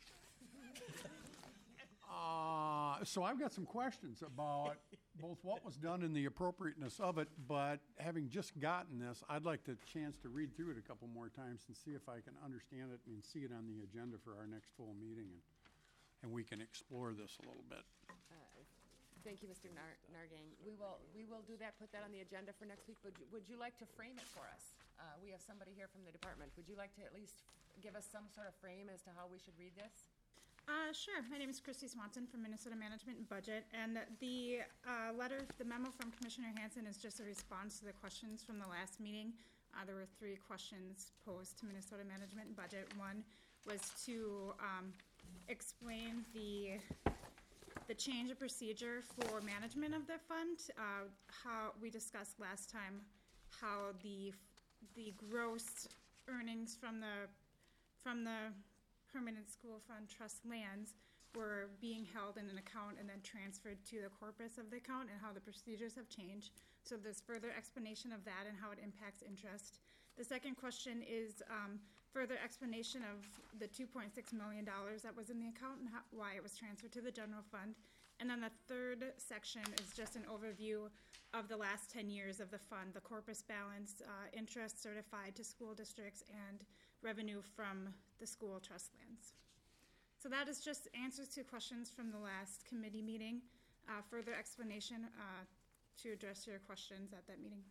Uh, so I've got some questions about both what was done and the appropriateness of it, but having just gotten this, I'd like the chance to read through it a couple more times and see if I can understand it and see it on the agenda for our next full meeting, and, and we can explore this a little bit. Uh, Thank you, Mister Nar- Nargang. We will, we will do that, put that on the agenda for next week. Would you, would you like to frame it for us? Uh, We have somebody here from the department. Would you like to at least give us some sort of frame as to how we should read this? Uh, sure. My name is Christy Swanson from Minnesota Management and Budget, and the uh, letter, the memo from Commissioner Hanson is just a response to the questions from the last meeting. Uh, there were three questions posed to Minnesota Management and Budget. One was to um, explain the the change of procedure for management of the fund. Uh, how we discussed last time how the the gross earnings from the from the permanent school fund trust lands were being held in an account and then transferred to the corpus of the account, and how the procedures have changed. So there's further explanation of that and how it impacts interest. The second question is um, further explanation of the two point six million dollars that was in the account and how, why it was transferred to the general fund. And then the third section is just an overview of the last ten years of the fund, the corpus balance, uh, interest certified to school districts, and revenue from the school trust lands. So that is just answers to questions from the last committee meeting. Uh, further explanation uh, to address your questions at that meeting.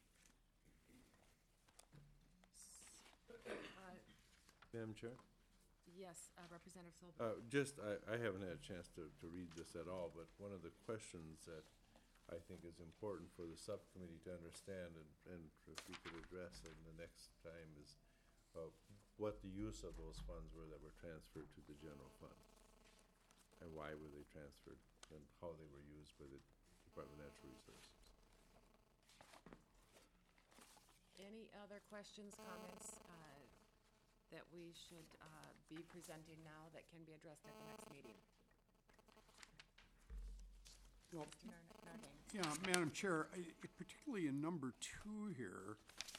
Uh, Madam Chair? Yes, uh, Representative Solberg. Uh, just, I, I haven't had a chance to, to read this at all, but one of the questions that I think is important for the subcommittee to understand, and, and if we could address in the next time, is uh, what the use of those funds were that were transferred to the general fund, and why were they transferred, and how they were used by the Department of Natural Resources. Any other questions, comments uh, that we should uh, be presenting now that can be addressed at the next meeting? Well, Mister Nar- Nargang. yeah, Madam Chair, I- particularly in number two here,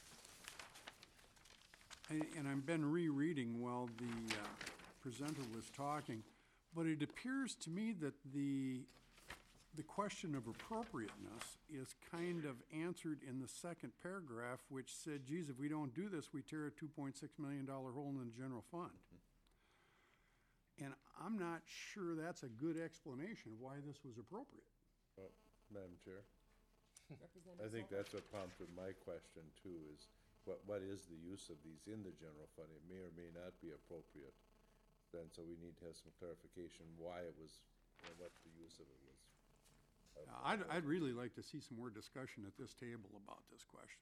I- and I've been rereading while the uh, presenter was talking, but it appears to me that the, the question of appropriateness is kind of answered in the second paragraph, which said, geez, if we don't do this, we tear a two point six million dollar hole in the general fund. And I'm not sure that's a good explanation of why this was appropriate. Uh, Madam Chair? Representative I think Solberg. that's what prompted my question too, is what, what is the use of these in the general fund? It may or may not be appropriate. Then, so we need to have some clarification why it was, and what the use of it was. Uh, I'd, I'd really like to see some more discussion at this table about this question.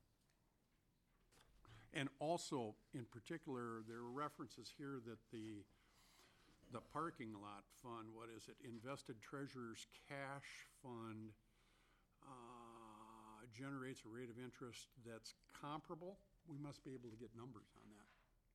And also, in particular, there are references here that the, the parking lot fund, what is it, invested treasurer's cash fund, uh, generates a rate of interest that's comparable. We must be able to get numbers on that.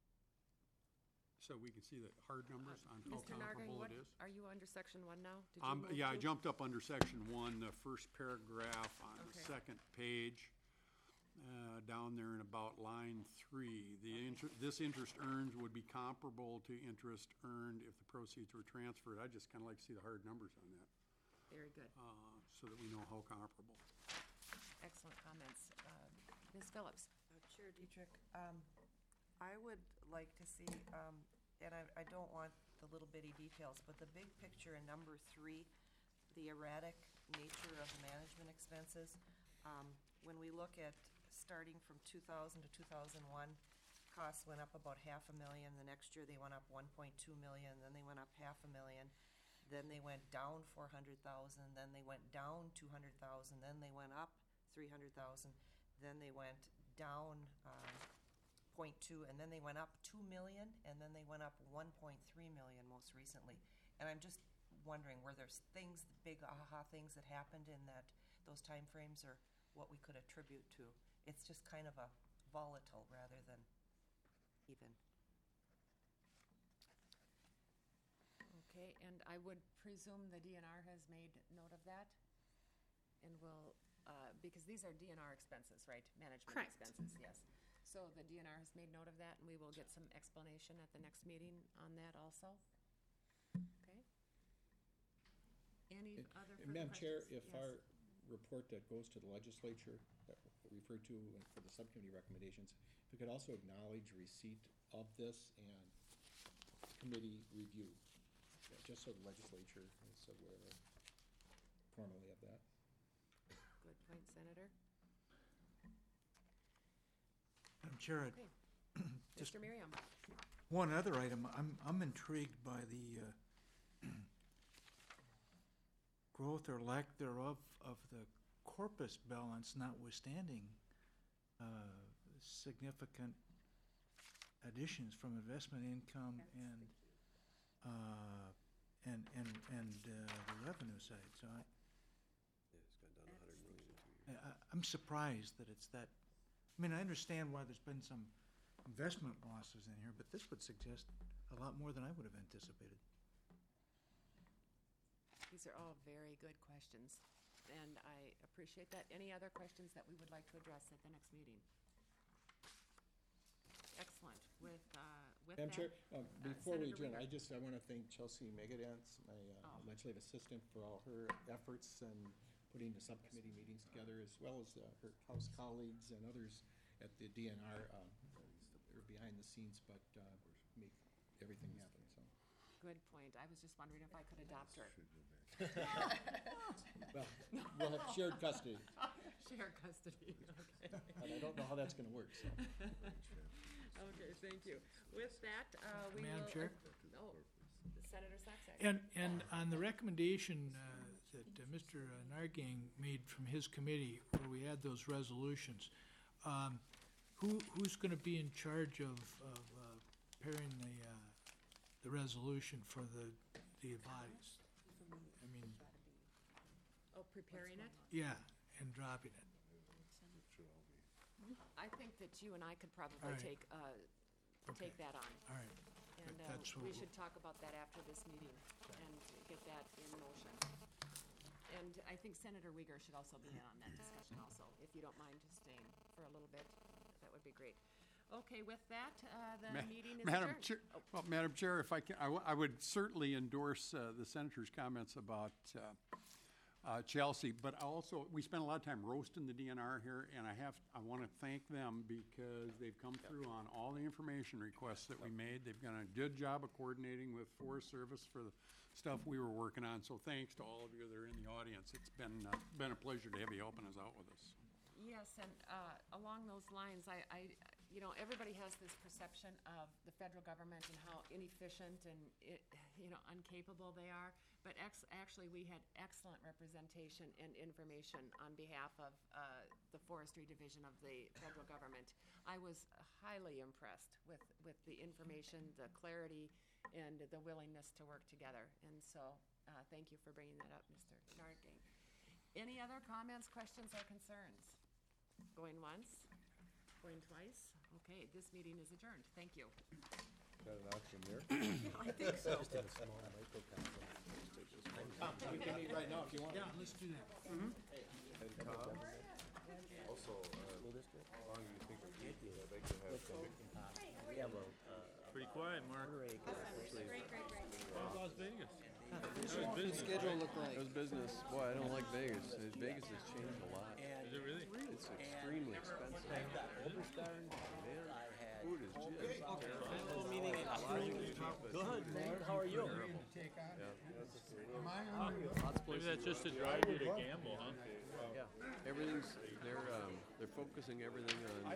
So we can see the hard numbers on how Mister Nargang, comparable what, it is. are you under section one now? Did you Um, move yeah, I to? jumped up under section one, the first paragraph on the Okay. second page. uh, down there in about line three. The inter, this interest earned would be comparable to interest earned if the proceeds were transferred. I'd just kind of like to see the hard numbers on that, Very good. uh, so that we know how comparable. Excellent comments. Uh, Miz Phillips? Uh, Chair Dietrich, um, I would like to see, um, and I, I don't want the little bitty details, but the big picture in number three, the erratic nature of the management expenses. Um, when we look at starting from two thousand to two thousand one, costs went up about half a million. The next year they went up one point two million, then they went up half a million. Then they went down four hundred thousand, then they went down two hundred thousand, then they went up three hundred thousand, then they went down, um, point two, and then they went up two million, and then they went up one point three million most recently. And I'm just wondering, were there s- things, big aha things that happened in that, those timeframes, or what we could attribute to? It's just kind of a volatile rather than even. Okay, and I would presume the D N R has made note of that? And will, uh, because these are D N R expenses, right? Management Correct. expenses, yes. So the D N R has made note of that, and we will get some explanation at the next meeting on that also? Okay? Any And- other and further Madam Chair, questions? if Yes. our report that goes to the legislature, that we referred to for the subcommittee recommendations, if we could also acknowledge receipt of this and committee review, yeah, just so the legislature is aware formally of that. Good point, Senator. Madam Chair, Okay. just Mister Miriam? one other item. I'm, I'm intrigued by the uh, growth or lack thereof of the corpus balance notwithstanding uh, significant additions from investment income and, uh, and, and, and uh, the revenue side. So I, Yeah, it's gone down a hundred million in two years. I, I- I'm surprised that it's that, I mean, I understand why there's been some investment losses in here, but this would suggest a lot more than I would have anticipated. These are all very good questions, and I appreciate that. Any other questions that we would like to address at the next meeting? Excellent. With, uh, with that. Madam Chair, uh, before we Senator adjourn, I Weaver. just, I want to thank Chelsea Megadance, my uh, Oh. legislative assistant, for all her efforts and putting the subcommittee meetings together, as well as uh, her House colleagues and others at the D N R. uh, They're behind the scenes, but uh, make everything happen, so. Good point. I was just wondering if I could adopt her. Well, we'll have shared custody, Share custody, okay. and I don't know how that's going to work, so. Okay, thank you. With that, uh, we will. Madam Chair? Oh, Senator Saxon. And, and on the recommendation uh, that uh, Mister Nargang made from his committee, where we had those resolutions, um, who, who's going to be in charge of, of uh, preparing the, uh, the resolution for the, the bodies? I mean, Oh, preparing it? yeah, and dropping it. I think that you and I could probably All right. take, uh, take Okay. that on. All right. And uh, That's what we we'll- should talk about that after this meeting and get that in motion. And I think Senator Uyghur should also be in on that discussion also, if you don't mind staying for a little bit. That would be great. Okay, with that, uh, the Ma- meeting is Madam adjourned. Chair, well, Madam Chair, if I can, I, w- I would certainly endorse uh, the senator's comments about uh, uh, Chelsea, but also, we spent a lot of time roasting the D N R here, and I have, I want to thank them because they've come through on all the information requests that we made. They've done a good job of coordinating with Forest Service for the stuff we were working on, so thanks to all of you that are in the audience. It's been, uh, been a pleasure to have you helping us out with this. Yes, and uh, along those lines, I, I, you know, everybody has this perception of the federal government and how inefficient and, it, you know, incapable they are. But ex- actually, we had excellent representation and information on behalf of uh, the Forestry Division of the federal government. I was highly impressed with, with the information, the clarity, and the willingness to work together. And so, uh, thank you for bringing that up, Mister Nargang. Any other comments, questions, or concerns? Going once, going twice? Okay, this meeting is adjourned. Thank you. Got an option there? I think so. Just in a small microcosm. We can meet right now if you want. Yeah, let's do that. And Tom, also, uh, School district? How long do you think it'll be? I'd like to have some. We have a, uh, Pretty quiet, Mark. Great, great, great. How's Las Vegas? Schedule look like? It was business. Boy, I don't like Vegas. Uh, Vegas has changed a lot. Is it really? It's extremely expensive. Man, food is just terrible. meeting extremely. Good, Lord, how are you? Maybe that's just to drive you to gamble, huh? Yeah, everything's, they're, um, they're focusing everything on